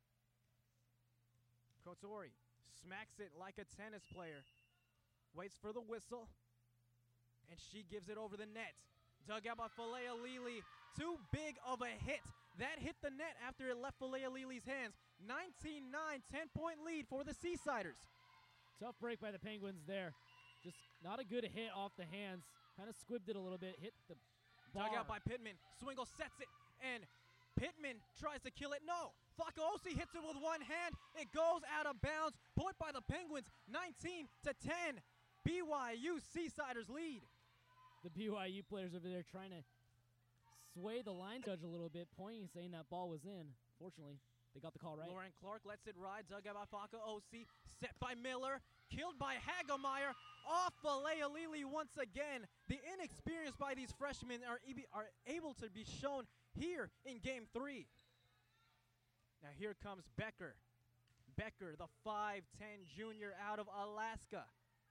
Speaker 2: Kotori smacks it like a tennis player, waits for the whistle, and she gives it over the net. Dug out by Falea Lili. Too big of a hit. That hit the net after it left Falea Lili's hands. nineteen nine, ten-point lead for the Seasiders.
Speaker 3: Tough break by the Penguins there. Just not a good hit off the hands. Kind of squibbed it a little bit, hit the bar.
Speaker 2: Dug out by Pittman. Swingle sets it, and Pittman tries to kill it. No. Fakaosi hits it with one hand. It goes out of bounds. Point by the Penguins, nineteen to ten. B Y U Seasiders lead.
Speaker 3: The B Y U players over there trying to sway the line judge a little bit, pointing, saying that ball was in. Fortunately, they got the call right.
Speaker 2: Lauren Clark lets it ride. Dug out by Fakaosi. Set by Miller. Killed by Hagemeyer. Off Falea Lili once again. The inexperience by these freshmen are, e- are able to be shown here in game three. Now here comes Becker. Becker, the five ten junior out of Alaska.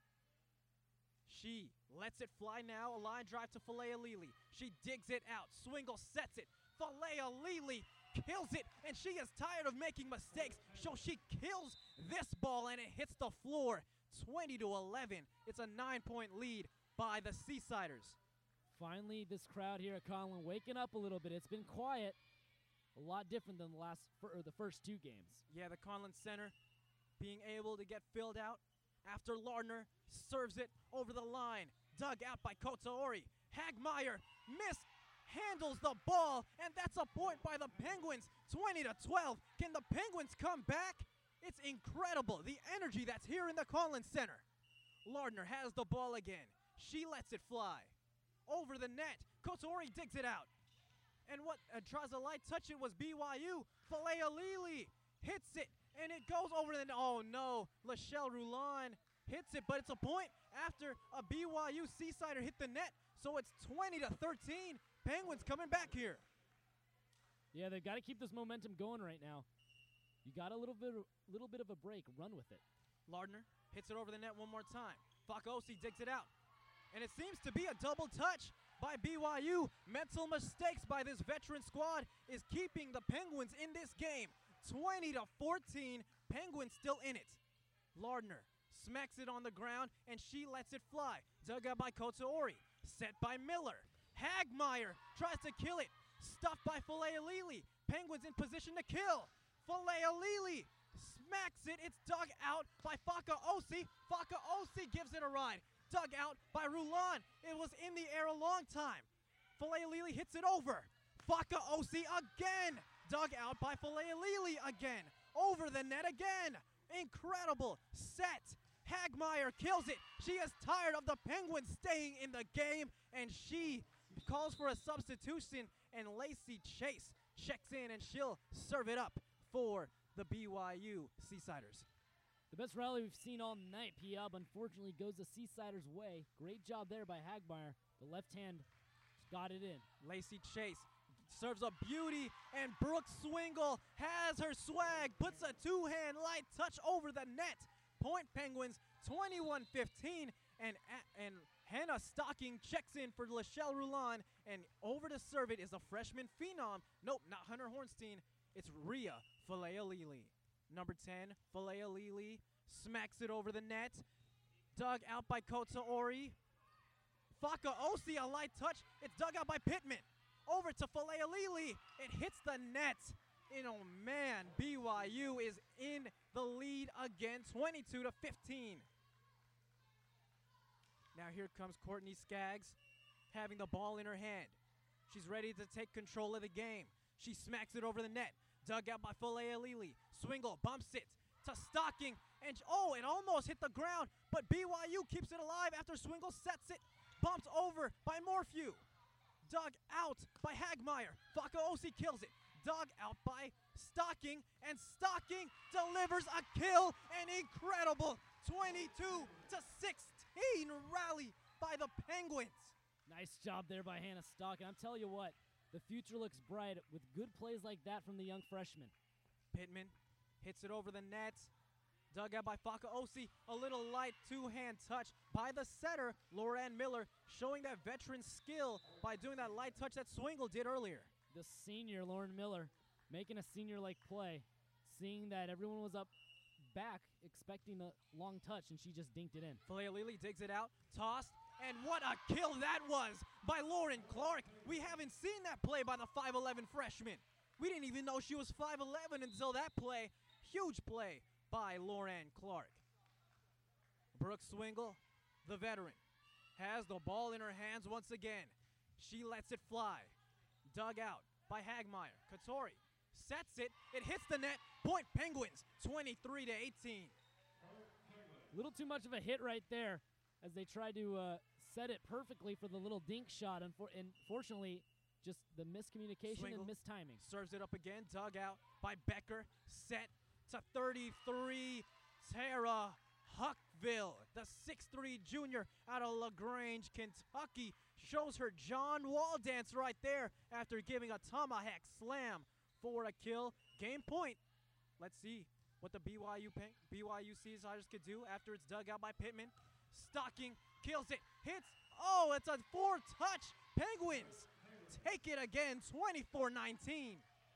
Speaker 2: She lets it fly now. A line drive to Falea Lili. She digs it out. Swingle sets it. Falea Lili kills it, and she is tired of making mistakes, so she kills this ball, and it hits the floor. twenty to eleven. It's a nine-point lead by the Seasiders.
Speaker 3: Finally, this crowd here at Conlon waking up a little bit. It's been quiet. A lot different than the last fir- or the first two games.
Speaker 2: Yeah, the Conlon Center being able to get filled out after Lardner serves it over the line. Dug out by Kotaori. Hagmeyer mishandles the ball, and that's a point by the Penguins, twenty to twelve. Can the Penguins come back? It's incredible, the energy that's here in the Conlon Center. Lardner has the ball again. She lets it fly. Over the net, Kotaori digs it out. And what uh, tries a light touch it was B Y U. Falea Lili hits it, and it goes over the net. Oh no, Lachelle Roulon hits it, but it's a point after a B Y U Seasider hit the net. So it's twenty to thirteen. Penguins coming back here.
Speaker 3: Yeah, they've got to keep this momentum going right now. You got a little bit, of, little bit of a break. Run with it.
Speaker 2: Lardner hits it over the net one more time. Fakaosi digs it out. And it seems to be a double touch by B Y U. Mental mistakes by this veteran squad is keeping the Penguins in this game. twenty to fourteen. Penguins still in it. Lardner smacks it on the ground, and she lets it fly. Dug out by Kotaori. Set by Miller. Hagmeyer tries to kill it. Stuffed by Falea Lili. Penguins in position to kill. Falealili smacks it. It's dug out by Fakaosi. Fakaosi gives it a ride. Dug out by Rulan. It was in the air a long time. Falealili hits it over. Fakaosi again. Dug out by Falealili again. Over the net again. Incredible set. Hagmeyer kills it. She is tired of the Penguins staying in the game, and she calls for a substitution, and Lacey Chase checks in, and she'll serve it up for the B Y U Seasiders.
Speaker 3: The best rally we've seen all night, P-Up, unfortunately goes the Seasiders' way. Great job there by Hagmeyer. The left hand got it in.
Speaker 2: Lacey Chase serves a beauty, and Brooke Swingle has her swag, puts a two-hand light touch over the net. Point Penguins, twenty-one fifteen, and and Hannah Stocking checks in for Lachelle Rulan, and over to serve it is a freshman phenom. Nope, not Hunter Hornstein. It's Rhea Falealili. Number ten, Falealili smacks it over the net. Dug out by Kota Ori. Fakaosi, a light touch. It's dug out by Pittman. Over to Falealili. It hits the net. And oh man, B Y U is in the lead again, twenty-two to fifteen. Now here comes Courtney Skaggs, having the ball in her hand. She's ready to take control of the game. She smacks it over the net. Dug out by Falealili. Swingle bumps it to Stocking, and oh, it almost hit the ground, but B Y U keeps it alive after Swingle sets it. Bumped over by Morphew. Dug out by Hagmeyer. Fakaosi kills it. Dug out by Stocking, and Stocking delivers a kill. An incredible twenty-two to sixteen rally by the Penguins.
Speaker 3: Nice job there by Hannah Stocking. I'm telling you what, the future looks bright with good plays like that from the young freshman.
Speaker 2: Pittman hits it over the net. Dug out by Fakaosi. A little light two-hand touch by the setter, Loran Miller, showing that veteran skill by doing that light touch that Swingle did earlier.
Speaker 3: The senior, Lauren Miller, making a senior-like play, seeing that everyone was up back, expecting a long touch, and she just dinked it in.
Speaker 2: Falealili digs it out, tossed, and what a kill that was by Lauren Clark. We haven't seen that play by the five eleven freshman. We didn't even know she was five eleven until that play. Huge play by Lauren Clark. Brooke Swingle, the veteran, has the ball in her hands once again. She lets it fly. Dug out by Hagmeyer. Katori sets it. It hits the net. Point Penguins, twenty-three to eighteen.
Speaker 3: A little too much of a hit right there as they try to uh, set it perfectly for the little dink shot. Unfor- unfortunately, just the miscommunication
Speaker 2: Swingle
Speaker 3: and mistiming.
Speaker 2: Serves it up again. Dug out by Becker. Set to thirty-three. Tara Huckville, the six three junior out of LaGrange, Kentucky, shows her John Wall dance right there after giving a tomahawk slam for a kill. Game point. Let's see what the B Y U Pen- B Y U Seasiders could do after it's dug out by Pittman. Stocking kills it, hits. Oh, it's a four-touch. Penguins take it again, twenty-four nineteen.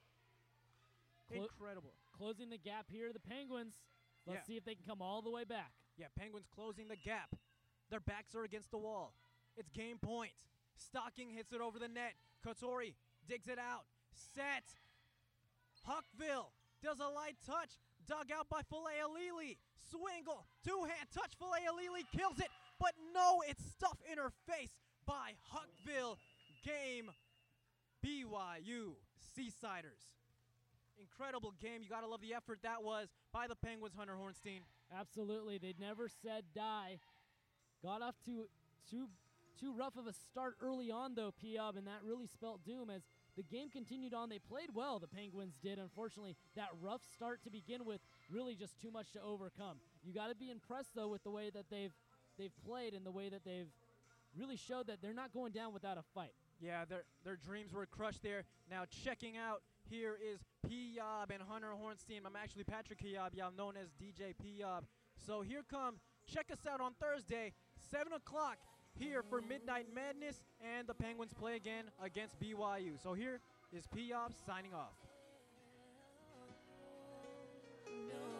Speaker 3: Clo-
Speaker 2: Incredible.
Speaker 3: Closing the gap here, the Penguins. Let's
Speaker 2: Yeah.
Speaker 3: see if they can come all the way back.
Speaker 2: Yeah, Penguins closing the gap. Their backs are against the wall. It's game point. Stocking hits it over the net. Kotori digs it out. Set. Huckville does a light touch. Dug out by Falealili. Swingle. Two-hand touch. Falealili kills it. But no, it's stuffed in her face by Huckville. Game B Y U Seasiders. Incredible game. You got to love the effort that was by the Penguins, Hunter Hornstein.
Speaker 3: Absolutely. They never said die. Got off to too too rough of a start early on, though, P-Ub, and that really spelt doom as the game continued on. They played well, the Penguins did. Unfortunately, that rough start to begin with, really just too much to overcome. You got to be impressed, though, with the way that they've they've played and the way that they've really showed that they're not going down without a fight.
Speaker 2: Yeah, their their dreams were crushed there. Now checking out here is P-Yob and Hunter Hornstein. I'm actually Patrick P-Yob, y'all known as D J P-Yob. So here come, check us out on Thursday, seven o'clock here for Midnight Madness, and the Penguins play again against B Y U. So here is P-Yob signing off.
Speaker 4: No.